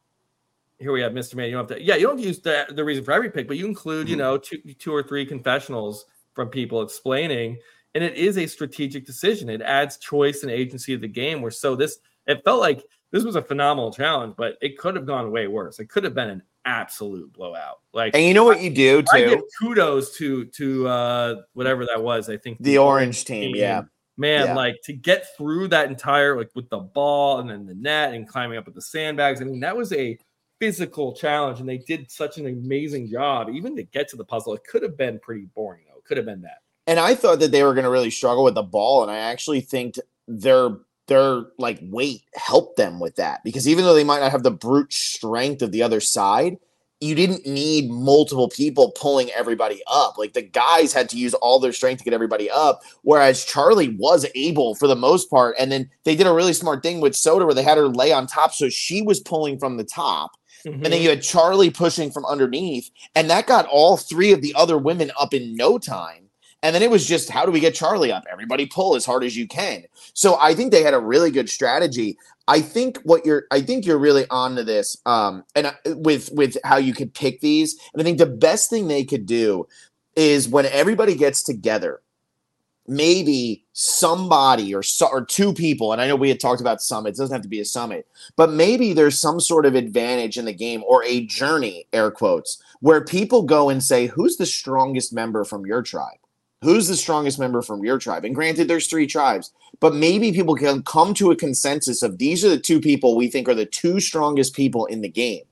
here we have Mister Man. You don't have to, yeah, you don't use the, the reason for every pick, but you include, you know, two, two or three confessionals from people explaining, and it is a strategic decision. It adds choice and agency to the game. Where so this, it felt like this was a phenomenal challenge, but it could have gone way worse. It could have been an absolute blowout. Like, and you know what you do too? I give kudos to to uh, whatever that was. I think the, the orange team, team, yeah. Man, yeah. like to get through that entire, like with the ball and then the net and climbing up with the sandbags. I mean, that was a physical challenge, and they did such an amazing job. Even to get to the puzzle, it could have been pretty boring, though. It could have been that. And I thought that they were going to really struggle with the ball, and I actually think their their like weight helped them with that, because even though they might not have the brute strength of the other side, you didn't need multiple people pulling everybody up. Like the guys had to use all their strength to get everybody up, whereas Charlie was able for the most part. And then they did a really smart thing with Soda where they had her lay on top, so she was pulling from the top. Mm-hmm. And then you had Charlie pushing from underneath, and that got all three of the other women up in no time. And then it was just, how do we get Charlie up? Everybody pull as hard as you can. So I think they had a really good strategy. I think what you're, I think you're really onto this, um, and with with how you could pick these. And I think the best thing they could do is when everybody gets together, maybe somebody or so, or two people, and I know we had talked about summits, it doesn't have to be a summit, but maybe there's some sort of advantage in the game or a journey, air quotes, where people go and say, who's the strongest member from your tribe? Who's the strongest member from your tribe? And granted, there's three tribes, but maybe people can come to a consensus of these are the two people we think are the two strongest people in the game.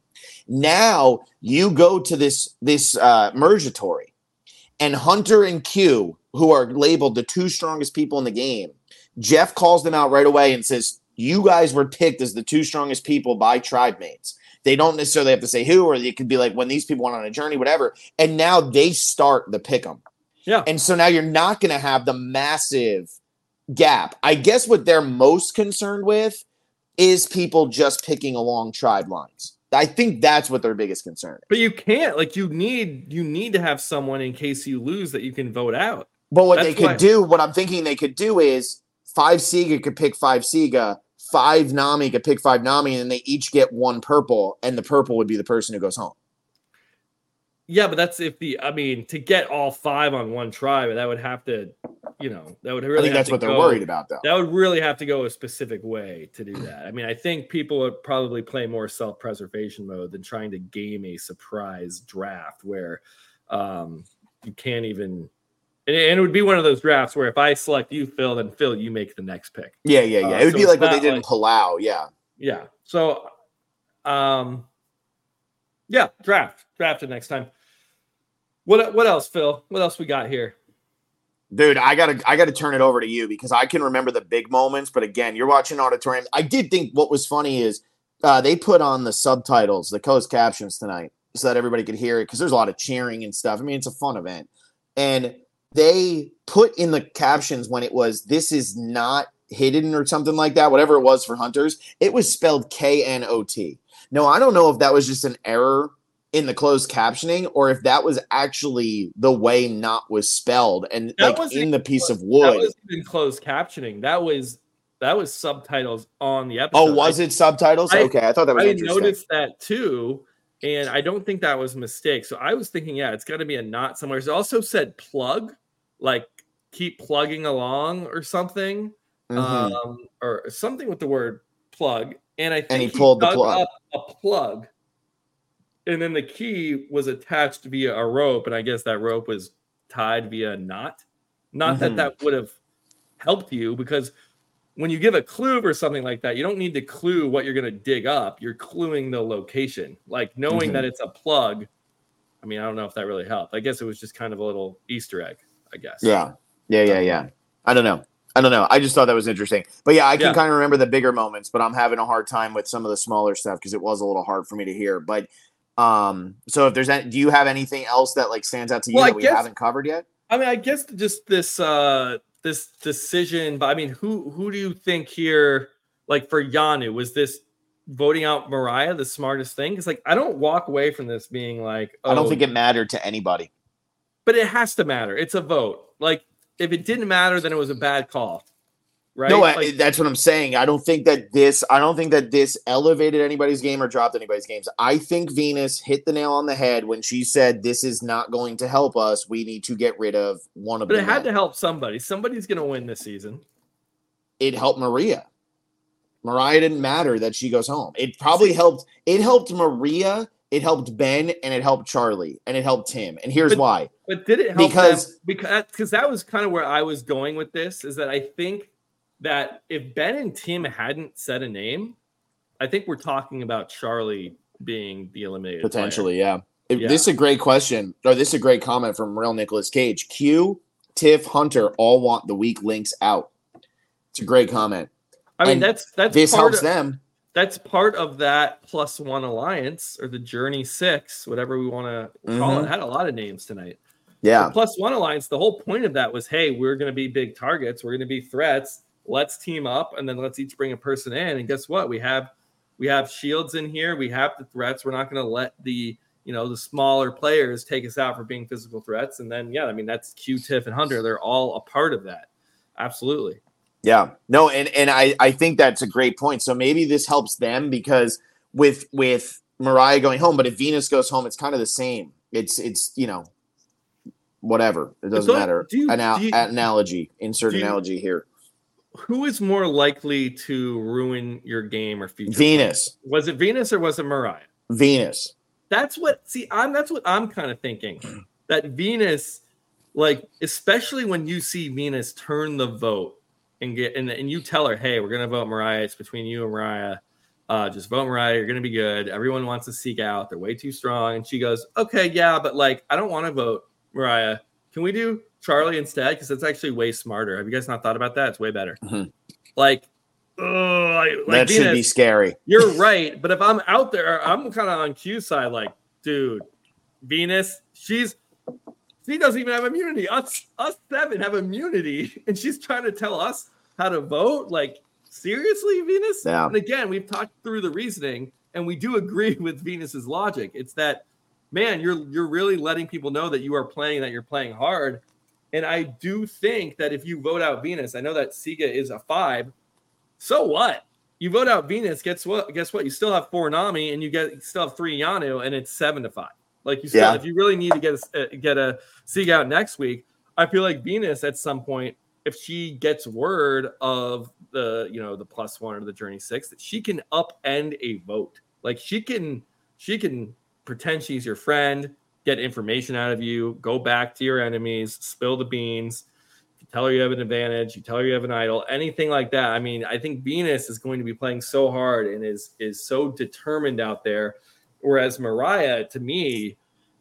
Now you go to this, this uh, mergatory, and Hunter and Q, who are labeled the two strongest people in the game, Jeff calls them out right away and says, you guys were picked as the two strongest people by tribe mates. They don't necessarily have to say who, or it could be like when these people went on a journey, whatever. And now they start the pick 'em. Yeah. And so now you're not going to have the massive gap. I guess what they're most concerned with is people just picking along tribe lines. I think that's what their biggest concern is. But you can't, like you need you need to have someone in case you lose that you can vote out. But what that's they could why- do, what I'm thinking they could do is five Sega could pick five Sega, five Nami could pick five Nami, and then they each get one purple, and the purple would be the person who goes home. Yeah, but that's if the, I mean, to get all five on one tribe, that would have to, you know, that would really I think have that's to what they're go, worried about, though. That would really have to go a specific way to do that. I mean, I think people would probably play more self-preservation mode than trying to game a surprise draft where um, you can't even, and it, and it would be one of those drafts where if I select you, Phil, then Phil, you make the next pick. Yeah, yeah, yeah. Uh, it would so be like what they did like, in Palau, yeah. Yeah. So, um, yeah, draft. Draft it next time. What what else, Phil? What else we got here? Dude, I gotta I gotta turn it over to you because I can remember the big moments, but again, you're watching Auditorium. I did think what was funny is uh, they put on the subtitles, the closed captions tonight, so that everybody could hear it because there's a lot of cheering and stuff. I mean, it's a fun event. And they put in the captions when it was this is not hidden or something like that, whatever it was for Hunters, it was spelled K N O T. No, I don't know if that was just an error in the closed captioning, or if that was actually the way "not" was spelled, and That like in in, the piece of wood. That was in closed captioning. That was that was subtitles on the episode. Oh, was I, it subtitles? I, okay, I thought that was I interesting. noticed that too, and I don't think that was a mistake. So I was thinking, yeah, it's got to be a "not" somewhere. It also said "plug," like keep plugging along or something, mm-hmm. um, or something with the word "plug." And I think and he, he pulled dug the plug. up a plug. And then the key was attached via a rope, and I guess that rope was tied via a knot. Not mm-hmm. that that would have helped you, because when you give a clue or something like that, you don't need to clue what you're going to dig up. You're cluing the location. Like knowing mm-hmm. that it's a plug, I mean, I don't know if that really helped. I guess it was just kind of a little Easter egg, I guess. Yeah, yeah, yeah, yeah. I don't know. I don't know. I just thought that was interesting. But yeah, I can yeah. kind of remember the bigger moments, but I'm having a hard time with some of the smaller stuff because it was a little hard for me to hear. But Um, so if there's any, do you have anything else that like stands out to you well, that we guess, haven't covered yet? I mean, I guess just this, uh, this decision, but I mean, who, who do you think here, like for Yanu, was this voting out Mariah the smartest thing? Cause like, I don't walk away from this being like, oh, I don't think it mattered to anybody, but it has to matter. It's a vote. Like if it didn't matter, then it was a bad call. Right? No, like, that's what I'm saying. I don't think that this I don't think that this elevated anybody's game or dropped anybody's games. I think Venus hit the nail on the head when she said this is not going to help us. We need to get rid of one of them. But it had to help somebody. Somebody's going to win this season. It helped Maria. Mariah didn't matter that she goes home. It probably helped. It helped Maria. It helped Ben, and it helped Charlie, and it helped Tim. And here's but, why. But did it help because them? Because because that was kind of where I was going with this. Is that I think that if Ben and Tim hadn't said a name, I think we're talking about Charlie being the eliminated potentially. player. Yeah. If, yeah. This is a great question, or this is a great comment from Real Nicolas Cage. Q, Tiff, Hunter all want the weak links out. It's a great comment. I mean, and that's that's this part helps of, them. That's part of that plus one alliance or the Journey Six, whatever we want to mm-hmm. call it. it. Had a lot of names tonight. Yeah. The plus one alliance. The whole point of that was, hey, we're going to be big targets. We're going to be threats. Let's team up, and then let's each bring a person in. And guess what? We have we have shields in here. We have the threats. We're not going to let the you know the smaller players take us out for being physical threats. And then yeah, I mean that's Q, Tiff, and Hunter. They're all a part of that. Absolutely. Yeah. No, and and I I think that's a great point. So maybe this helps them because with with Mariah going home, but if Venus goes home, it's kind of the same. It's it's you know whatever. It doesn't so, matter. Do you, Anal- do you, analogy. Insert you, analogy here. Who is more likely to ruin your game or future? Venus. Play? Was it Venus or was it Mariah? Venus. That's what. See, I'm. That's what I'm kind of thinking. That Venus, like, especially when you see Venus turn the vote and get and, and you tell her, hey, we're gonna vote Mariah. It's between you and Mariah. Uh, just vote Mariah. You're gonna be good. Everyone wants to seek out. They're way too strong. And she goes, okay, yeah, but like, I don't want to vote Mariah. Can we do Charlie instead? Because that's actually way smarter. Have you guys not thought about that? It's way better. Mm-hmm. Like, uh, like, that Venus, should be scary. You're right. But if I'm out there, I'm kind of on Q's side. Like, dude, Venus, she's she doesn't even have immunity. Us, us seven have immunity, and she's trying to tell us how to vote. Like, seriously, Venus? Yeah. And again, we've talked through the reasoning, and we do agree with Venus's logic. It's that, man, you're you're really letting people know that you are playing, that you're playing hard. And I do think that if you vote out Venus, I know that Siga is a five. So what? You vote out Venus, guess what? Guess what? You still have four Nami, and you get you still have three Yanu, and it's seven to five. Like you still, yeah. if you really need to get a get a Siga out next week, I feel like Venus at some point, if she gets word of the you know the plus one or the Journey Six, that she can upend a vote. Like she can she can pretend she's your friend, get information out of you, go back to your enemies, spill the beans, you tell her you have an advantage, you tell her you have an idol, anything like that. I mean, I think Venus is going to be playing so hard and is is so determined out there. Whereas Mariah, to me,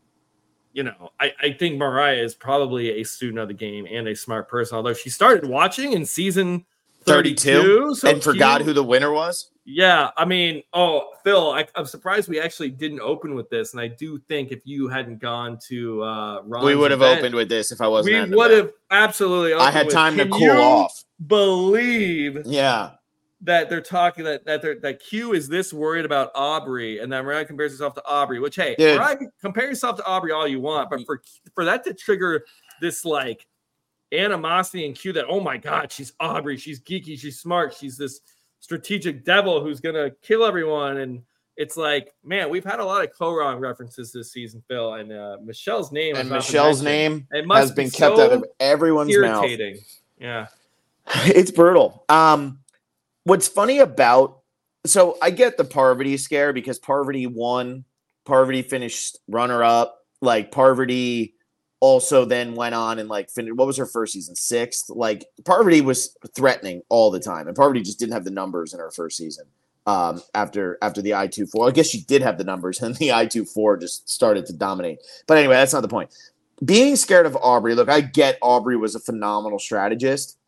you know, I, I think Mariah is probably a student of the game and a smart person, although she started watching in season thirty-two, thirty-two so and forgot who the winner was. Yeah, I mean, oh, Phil, I, I'm surprised we actually didn't open with this, and I do think if you hadn't gone to uh, Ron's we would have event, opened with this if I wasn't. We would have absolutely. I had with, time to Can cool you off. Believe, yeah, that they're talking that that they're, that Q is this worried about Aubrey, and that Mariah compares herself to Aubrey. Which, hey, Dude. Mariah, compare yourself to Aubrey all you want, but for for that to trigger this like animosity and Q that, oh my God, she's Aubrey, she's geeky, she's smart, she's this strategic devil who's gonna kill everyone, and it's like, man, we've had a lot of Korong references this season, Phil, and uh, Michelle's name and Michelle's name it must has been be kept so out of everyone's irritating. mouth. Yeah, it's brutal. Um, what's funny about so I get the Parvati scare because Parvati won, Parvati finished runner up, like Parvati. Also, then went on and like finished. What was her first season? Sixth. Like Parvati was threatening all the time, and Parvati just didn't have the numbers in her first season. Um, after after the I two four, I guess she did have the numbers, and the I two four just started to dominate. But anyway, that's not the point. Being scared of Aubrey. Look, I get Aubrey was a phenomenal strategist.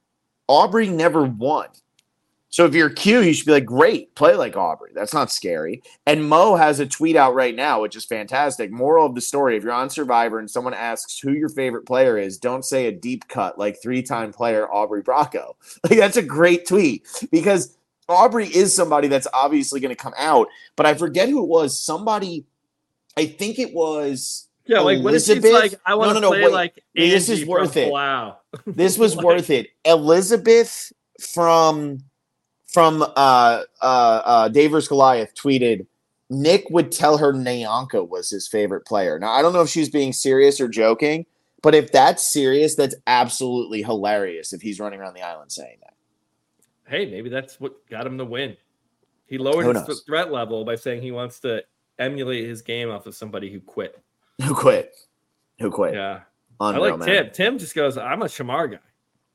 Aubrey never won. So if you're Q, you should be like, great, play like Aubrey. That's not scary. And Mo has a tweet out right now, which is fantastic. Moral of the story, if you're on Survivor and someone asks who your favorite player is, don't say a deep cut like three-time player Aubrey Bracco. Like, that's a great tweet because Aubrey is somebody that's obviously going to come out. But I forget who it was. Somebody, I think it was Yeah, like Elizabeth. What if she's like, I want to no, no, no, play wait. like Angie This is worth from it. Wow. This was Like- worth it. Elizabeth from... From uh, uh, uh, Dave versus Goliath tweeted, Nick would tell her Nyanka was his favorite player. Now, I don't know if she's being serious or joking, but if that's serious, that's absolutely hilarious if he's running around the island saying that. Hey, maybe that's what got him the win. He lowered Who his knows? threat level by saying he wants to emulate his game off of somebody who quit. Who quit? Who quit? Yeah. Unreal, I like man. Tim. Tim just goes, I'm a Shamar guy.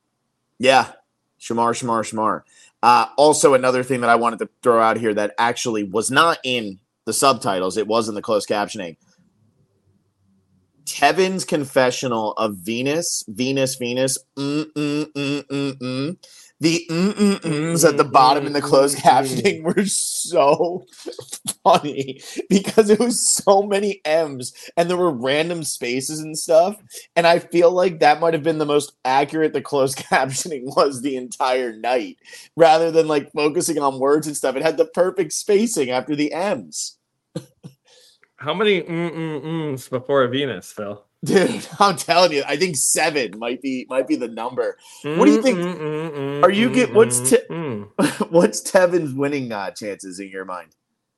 Yeah. Shamar, Shamar, Shamar. Uh, also, another thing that I wanted to throw out here that actually was not in the subtitles, it was in the closed captioning. Tevin's confessional of Venus, Venus, Venus, mm, mm, mm, mm, mm. The mm, mm, mm, at the bottom in the closed captioning were so funny because it was so many M's and there were random spaces and stuff. And I feel like that might have been the most accurate the closed captioning was the entire night rather than like focusing on words and stuff. It had the perfect spacing after the M's. How many mm-mm-ms before a Venus, Phil? Dude, I'm telling you, I think seven might be might be the number. What do you think? Are you get what's te- what's Tevin's winning uh, chances in your mind?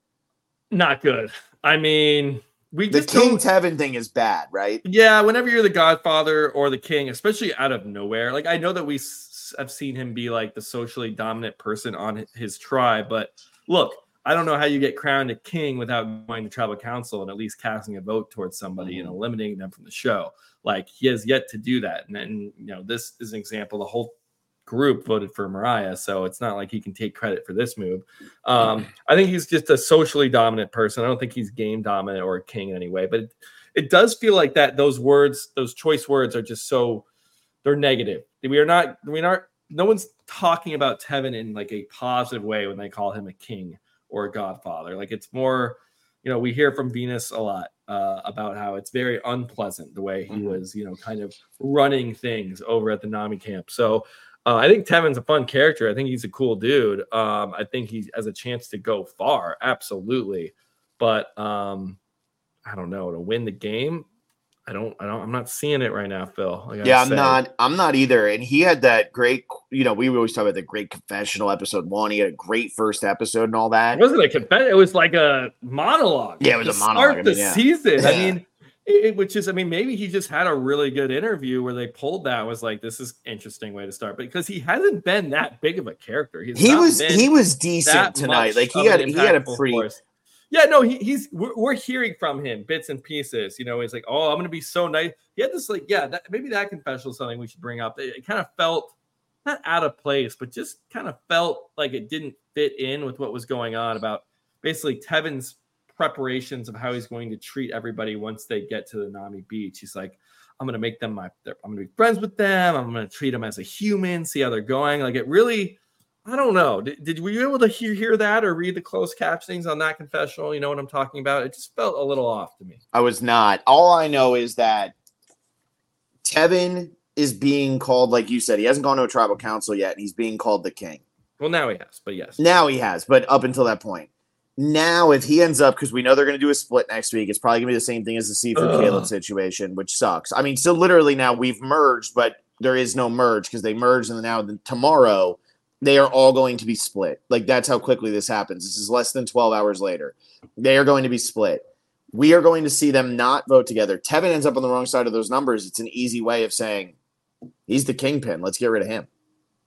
Not good. I mean, we the just King don't... Tevin thing is bad, right? Yeah, whenever you're the Godfather or the King, especially out of nowhere. Like I know that we s- have seen him be like the socially dominant person on his tribe, but look. I don't know how you get crowned a king without going to tribal council and at least casting a vote towards somebody mm-hmm. and eliminating them from the show. Like he has yet to do that. And then, you know, this is an example. The whole group voted for Mariah. So it's not like he can take credit for this move. Um, mm-hmm. I think he's just a socially dominant person. I don't think he's game dominant or a king in any way, but it, it does feel like that. Those words, those choice words are just so they're negative. We are not, we aren't, no one's talking about Tevin in like a positive way when they call him a king or a Godfather. Like it's more, you know, we hear from Venus a lot uh, about how it's very unpleasant the way he mm-hmm. was, you know, kind of running things over at the Nami camp. So uh, I think Tevin's a fun character. I think he's a cool dude. Um, I think he has a chance to go far. Absolutely. But um, I don't know, to win the game. I don't, I don't, I'm not seeing it right now, Phil. Yeah, I'm say. not, I'm not either. And he had that great, you know, we always talk about the great confessional episode one. He had a great first episode and all that. It wasn't a confession. It was like a monologue. Yeah, it was to a monologue. Start I the mean, yeah. season. Yeah. I mean, it, which is, I mean, maybe he just had a really good interview where they pulled that was like, this is interesting way to start, because he hasn't been that big of a character. He's he was, he was decent tonight. Like he had, he had a pretty. Force. Yeah, no, he, he's we're, we're hearing from him bits and pieces. You know, he's like, "Oh, I'm going to be so nice." He had this like, yeah, that, maybe that confessional is something we should bring up. It, it kind of felt not out of place, but just kind of felt like it didn't fit in with what was going on about basically Tevin's preparations of how he's going to treat everybody once they get to the Nami beach. He's like, "I'm going to make them my, I'm going to be friends with them. I'm going to treat them as a human, see how they're going." Like it really. I don't know. Did, did were you able to hear, hear that or read the closed captionings on that confessional? You know what I'm talking about? It just felt a little off to me. I was not. All I know is that Tevin is being called, like you said, he hasn't gone to a tribal council yet, and he's being called the king. Well, now he has, but yes. Now he has, but up until that point. Now, if he ends up, because we know they're going to do a split next week, it's probably going to be the same thing as the Seaford Caleb situation, which sucks. I mean, so literally now we've merged, but there is no merge because they merged, and now tomorrow they are all going to be split. Like, that's how quickly this happens. This is less than twelve hours later. They are going to be split. We are going to see them not vote together. Tevin ends up on the wrong side of those numbers. It's an easy way of saying he's the kingpin. Let's get rid of him.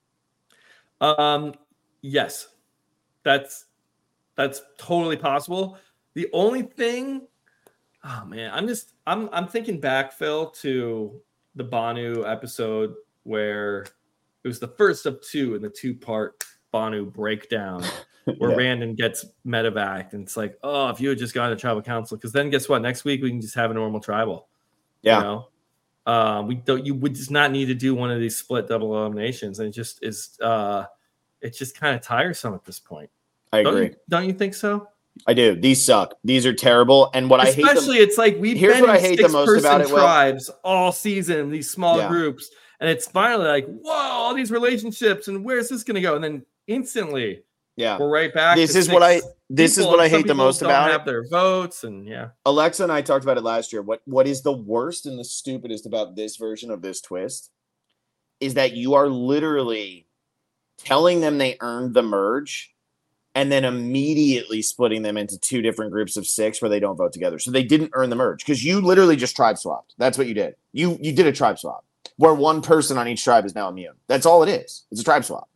Um, yes, that's that's totally possible. The only thing, oh man, I'm just I'm I'm thinking back, Phil, to the Banu episode where it was the first of two in the two-part Banu breakdown where yeah. Randon gets medevac, and it's like, oh, if you had just gone to tribal council, because then guess what? Next week we can just have a normal tribal. Yeah. You know? Um, we don't you would just not need to do one of these split double eliminations, and it just is uh it's just kind of tiresome at this point. I don't agree. You, don't you think so? I do. These suck. These are terrible. And what Especially, I hate especially it's like we've Here's been what in I hate the most about it, Will. tribes all season, these small Yeah. groups, and it's finally like, whoa, all these relationships, and where's this going to go? And then instantly, yeah, we're right back. This to is six what I. This is people, what I and some hate the people most don't about have it. their votes, and yeah, Alexa and I talked about it last year. What What is the worst and the stupidest about this version of this twist is that you are literally telling them they earned the merge, and then immediately splitting them into two different groups of six where they don't vote together. So they didn't earn the merge because you literally just tribe swapped. That's what you did. You you did a tribe swap where one person on each tribe is now immune. That's all it is. It's a tribe swap.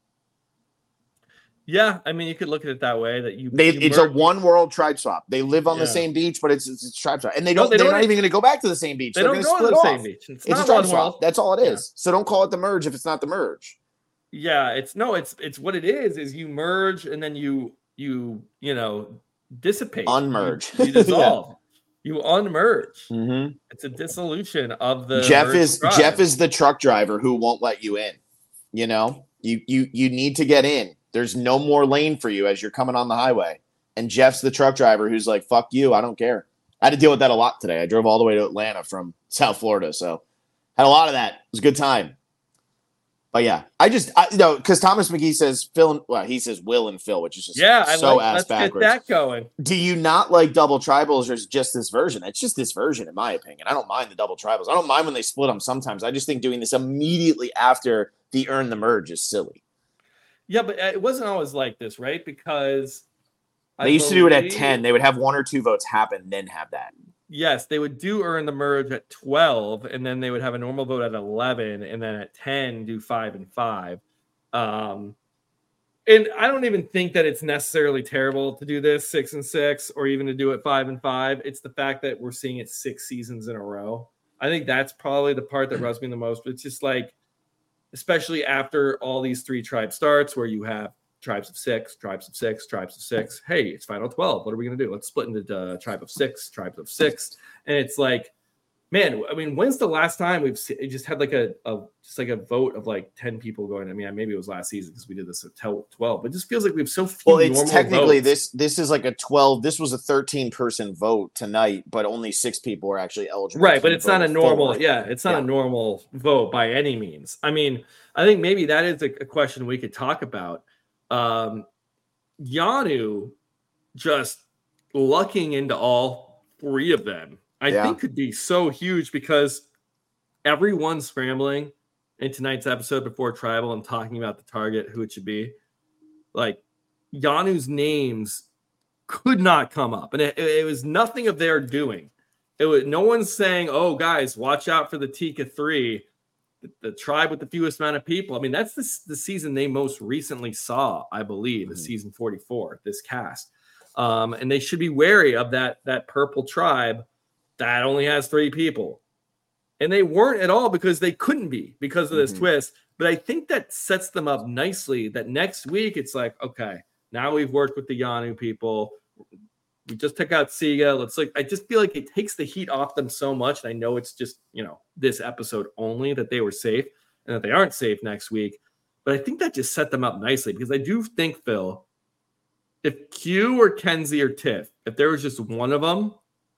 Yeah, I mean, you could look at it that way. That you, they you it's merge. a one world tribe swap. They live on Yeah. the same beach, but it's, it's a tribe swap, and they No, don't. they they're don't not even- even going to go back to the same beach. They They're don't going to go to split the off. same beach. It's, It's a not tribe one swap. world. That's all it Yeah. is. So don't call it the merge if it's not the merge. Yeah, it's no, it's it's what it is. Is you merge and then you you you know dissipate, Unmerge. you, you dissolve, you unmerge. Mm-hmm. It's a dissolution of the Jeff merged is tribe. Jeff is the truck driver who won't let you in. You know, you you you need to get in. There's no more lane for you as you're coming on the highway. And Jeff's the truck driver who's like, fuck you, I don't care. I had to deal with that a lot today. I drove all the way to Atlanta from South Florida, so had a lot of that. It was a good time. But yeah, I just I, you know because Thomas McGee says Phil. And, well, he says Will and Phil, which is just yeah, I so like, ass let's backwards. get that going. Do you not like double tribals, or is it just this version? It's just this version, in my opinion. I don't mind the double tribals. I don't mind when they split them sometimes. I just think doing this immediately after the earn the merge is silly. Yeah, but it wasn't always like this, right? Because they I used to do it at ten. They would have one or two votes happen, then have that. Yes, they would do earn the merge at twelve, and then they would have a normal vote at eleven, and then at ten do five and five. Um, and I don't even think that it's necessarily terrible to do this six and six, or even to do it five and five. It's the fact that we're seeing it six seasons in a row. I think that's probably the part that rubs me the most. It's just like, especially after all these three tribe starts, where you have tribes of six, tribes of six, tribes of six. Hey, it's final twelve. What are we going to do? Let's split into uh, tribe of six, tribes of six. And it's like, man, I mean, when's the last time we've se- just had like a, a just like a vote of like ten people going? I mean, maybe it was last season because we did this at twelve, but it just feels like we have so few. Well, it's normal technically votes. this this is like a twelve. This was a thirteen person vote tonight, but only six people were actually eligible. Right, but it's not a normal. Forward. Yeah, it's not Yeah. a normal vote by any means. I mean, I think maybe that is a, a question we could talk about. Um, Yanu just lucking into all three of them, I Yeah. think could be so huge because everyone's scrambling in tonight's episode before Tribal and talking about the target, who it should be. Like, Yanu's names could not come up, and it, it was nothing of their doing. It was no one's saying, "Oh, guys, watch out for the Tika three." The, the tribe with the fewest amount of people. I mean, that's the, the season they most recently saw, I believe, mm-hmm. is season forty-four, this cast. Um, and they should be wary of that, that purple tribe that only has three people. And they weren't at all because they couldn't be because of this mm-hmm. twist. But I think that sets them up nicely that next week it's like, okay, now we've worked with the Yanu people. We just took out Siga. Let's like, I just feel like it takes the heat off them so much. And I know it's just, you know, this episode only that they were safe and that they aren't safe next week. But I think that just set them up nicely because I do think, Phil, if Q or Kenzie or Tiff, if there was just one of them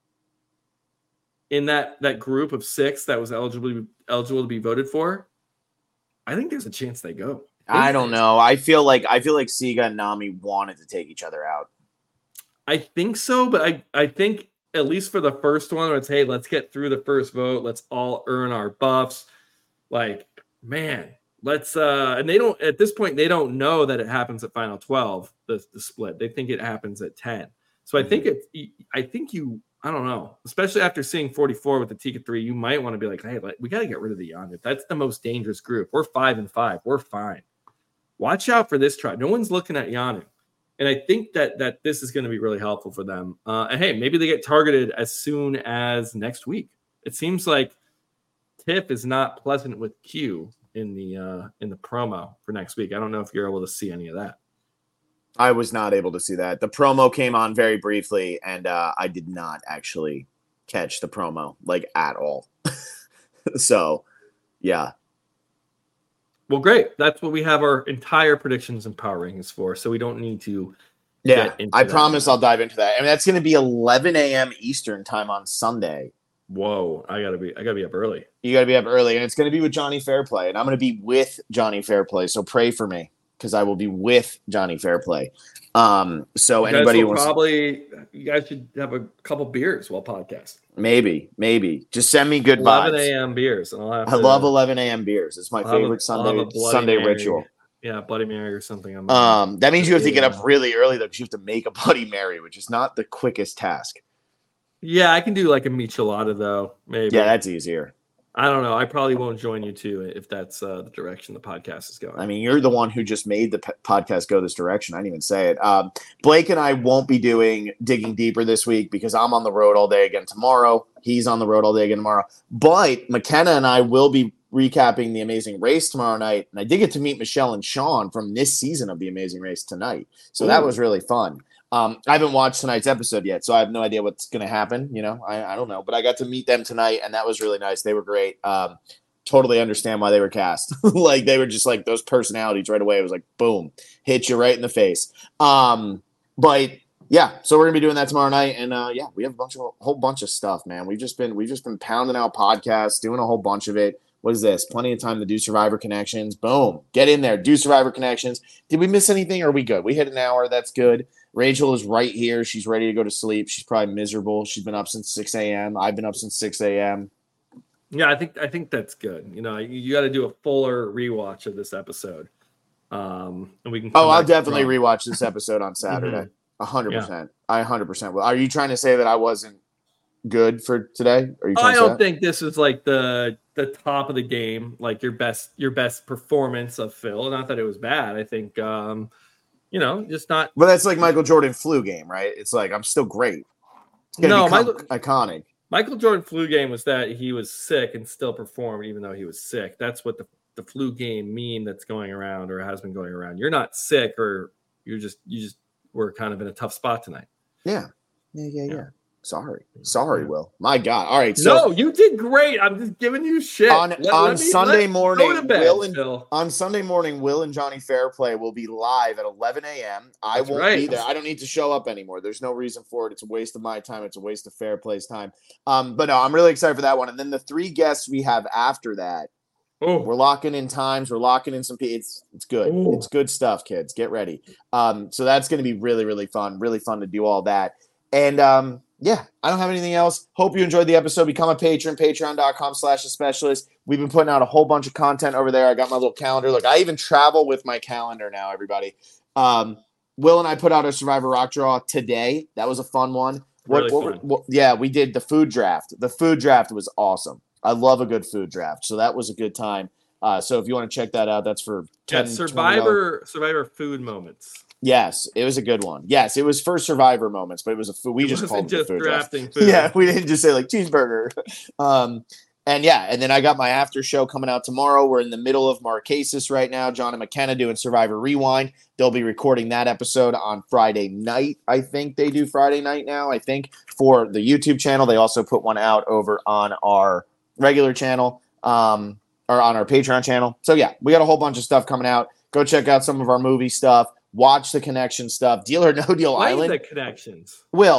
in that, that group of six that was eligible, eligible to be voted for, I think there's a chance they go. I don't know. I feel like I feel like Siga and Nami wanted to take each other out. I think so, but I, I think at least for the first one, where it's, hey, let's get through the first vote. Let's all earn our buffs. Like, man, let's uh and they don't at this point, they don't know that it happens at final twelve, the, the split. They think it happens at ten. So I mm-hmm. think it I think you I don't know, especially after seeing forty-four with the Tika three, you might want to be like, hey, like, we got to get rid of the Yondu. That's the most dangerous group. We're five and five. We're fine. Watch out for this tribe. No one's looking at Yondu. And I think that that this is going to be really helpful for them. Uh, and hey, maybe they get targeted as soon as next week. It seems like Tiff is not pleasant with Q in the uh, in the promo for next week. I don't know if you're able to see any of that. I was not able to see that. The promo came on very briefly, and uh, I did not actually catch the promo like at all. So, yeah. Well, great. That's what we have our entire predictions and power rankings for. So we don't need to. Yeah, I promise now. I'll dive into that. I mean, that's going to be eleven a.m. Eastern time on Sunday. Whoa, I gotta be. I gotta be up early. You gotta be up early, and it's going to be with Johnny Fairplay, and I'm going to be with Johnny Fairplay. So pray for me because I will be with Johnny Fairplay. Um, so you anybody guys wants probably you guys should have a couple beers while podcasting. Maybe, maybe. Just send me good eleven vibes. a.m. beers, and I'll have. I to, love eleven a.m. beers. It's my I'll favorite a, Sunday Sunday Mary. ritual. Yeah, Bloody Mary or something. I'm um, that means you have to get up really early though, because you have to make a Bloody Mary, which is not the quickest task. Yeah, I can do like a michelada though. Maybe. Yeah, that's easier. I don't know. I probably won't join you too if that's uh, the direction the podcast is going. I mean, you're the one who just made the p- podcast go this direction. I didn't even say it. Um, Blake and I won't be doing Digging Deeper this week because I'm on the road all day again tomorrow. He's on the road all day again tomorrow. But McKenna and I will be recapping The Amazing Race tomorrow night. And I did get to meet Michelle and Sean from this season of The Amazing Race tonight. So Ooh. That was really fun. Um, I haven't watched tonight's episode yet, so I have no idea what's going to happen. You know, I, I don't know, but I got to meet them tonight, and that was really nice. They were great. Um, totally understand why they were cast. Like they were just like those personalities right away. It was like, boom, hit you right in the face. Um, but yeah, so we're gonna be doing that tomorrow night, and uh, yeah, we have a bunch of a whole bunch of stuff, man. We've just been we've just been pounding out podcasts, doing a whole bunch of it. What is this? Plenty of time to do Survivor Connections. Boom, get in there, do Survivor Connections. Did we miss anything? Are we good? We hit an hour. That's good. Rachel is right here. She's ready to go to sleep. She's probably miserable. She's been up since six a.m. I've been up since six a.m. Yeah, I think I think that's good. You know, you, you got to do a fuller rewatch of this episode, um, and we can. Oh, I'll definitely from. rewatch this episode on Saturday. A hundred percent. I a hundred percent will. Are you trying to say that I wasn't good for today? Are you? I to don't think this is like the the top of the game, like your best your best performance of Phil. Not that it was bad. I think. Um, You know, just not. But that's like Michael Jordan flu game, right? It's like I'm still great. It's gonna no, Michael, iconic. Michael Jordan flu game was that he was sick and still performed even though he was sick. That's what the, the flu game meme that's going around or has been going around. You're not sick, or you're just you just were kind of in a tough spot tonight. Yeah, yeah, yeah, yeah. yeah. Sorry, sorry, Will. My God. All right. So no, you did great. I'm just giving you shit. On, let, on let me, Sunday morning, bed, Will and, Phil. on Sunday morning, Will and Johnny Fairplay will be live at eleven a.m. I That's won't right. be there. I don't need to show up anymore. There's no reason for it. It's a waste of my time. It's a waste of Fairplay's time. Um, but no, I'm really excited for that one. And then the three guests we have after that, oh. we're locking in times. We're locking in some. It's it's good. Oh. It's good stuff, kids. Get ready. Um, so that's going to be really really fun. Really fun to do all that. And um. Yeah, I don't have anything else. Hope you enjoyed the episode. Become a patron, patreon.com slash a specialist. We've been putting out a whole bunch of content over there. I got my little calendar. Look, I even travel with my calendar now, everybody. Um, Will and I put out a Survivor Rock Draw today. That was a fun one. What, really what, fun. what, yeah, we did the food draft. The food draft was awesome. I love a good food draft. So that was a good time. Uh, so if you want to check that out, that's for ten yeah, Survivor Survivor food moments. Yes, it was a good one. Yes, it was for Survivor moments, but it was a food. We it just called it just the food drafting draft. food. Yeah, we didn't just say like cheeseburger. Um, and yeah, and then I got my after show coming out tomorrow. We're in the middle of Marquesas right now. John and McKenna doing Survivor Rewind. They'll be recording that episode on Friday night. I think they do Friday night now. I think for the YouTube channel. They also put one out over on our regular channel, um, or on our Patreon channel. So yeah, we got a whole bunch of stuff coming out. Go check out some of our movie stuff. Watch the connection stuff. Deal or No Deal Why Island. the connections? Will,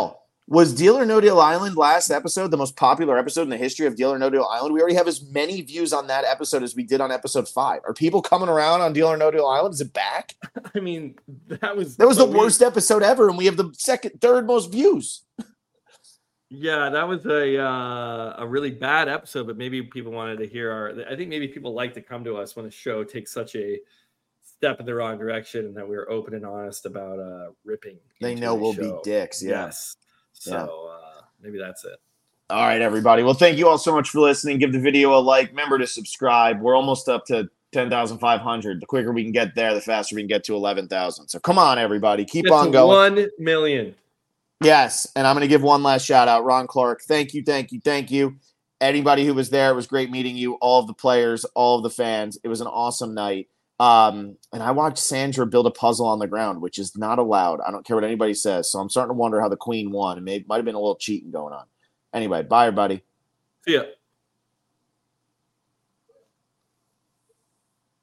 Was Deal or No Deal Island last episode the most popular episode in the history of Deal or No Deal Island? We already have as many views on that episode as we did on episode five. Are people coming around on Deal or No Deal Island? Is it back? I mean, that was that was the we, worst episode ever, and we have the second, third most views. Yeah, that was a uh, a really bad episode, but maybe people wanted to hear our. I think maybe people like to come to us when a show takes such a step in the wrong direction, and that we're open and honest about uh, ripping. They know we'll show. be dicks. Yeah. Yes. So yeah. uh, maybe that's it. All right, everybody. Well, thank you all so much for listening. Give the video a like. Remember to subscribe. We're almost up to ten thousand five hundred. The quicker we can get there, the faster we can get to eleven thousand. So come on, everybody. Keep get on going. one million. Yes, and I'm going to give one last shout out. Ron Clark, thank you, thank you, thank you. Anybody who was there, it was great meeting you. All of the players, all of the fans. It was an awesome night. Um, and I watched Sandra build a puzzle on the ground, which is not allowed. I don't care what anybody says. So I'm starting to wonder how the queen won. It may, might have been a little cheating going on. Anyway, bye, everybody. See ya.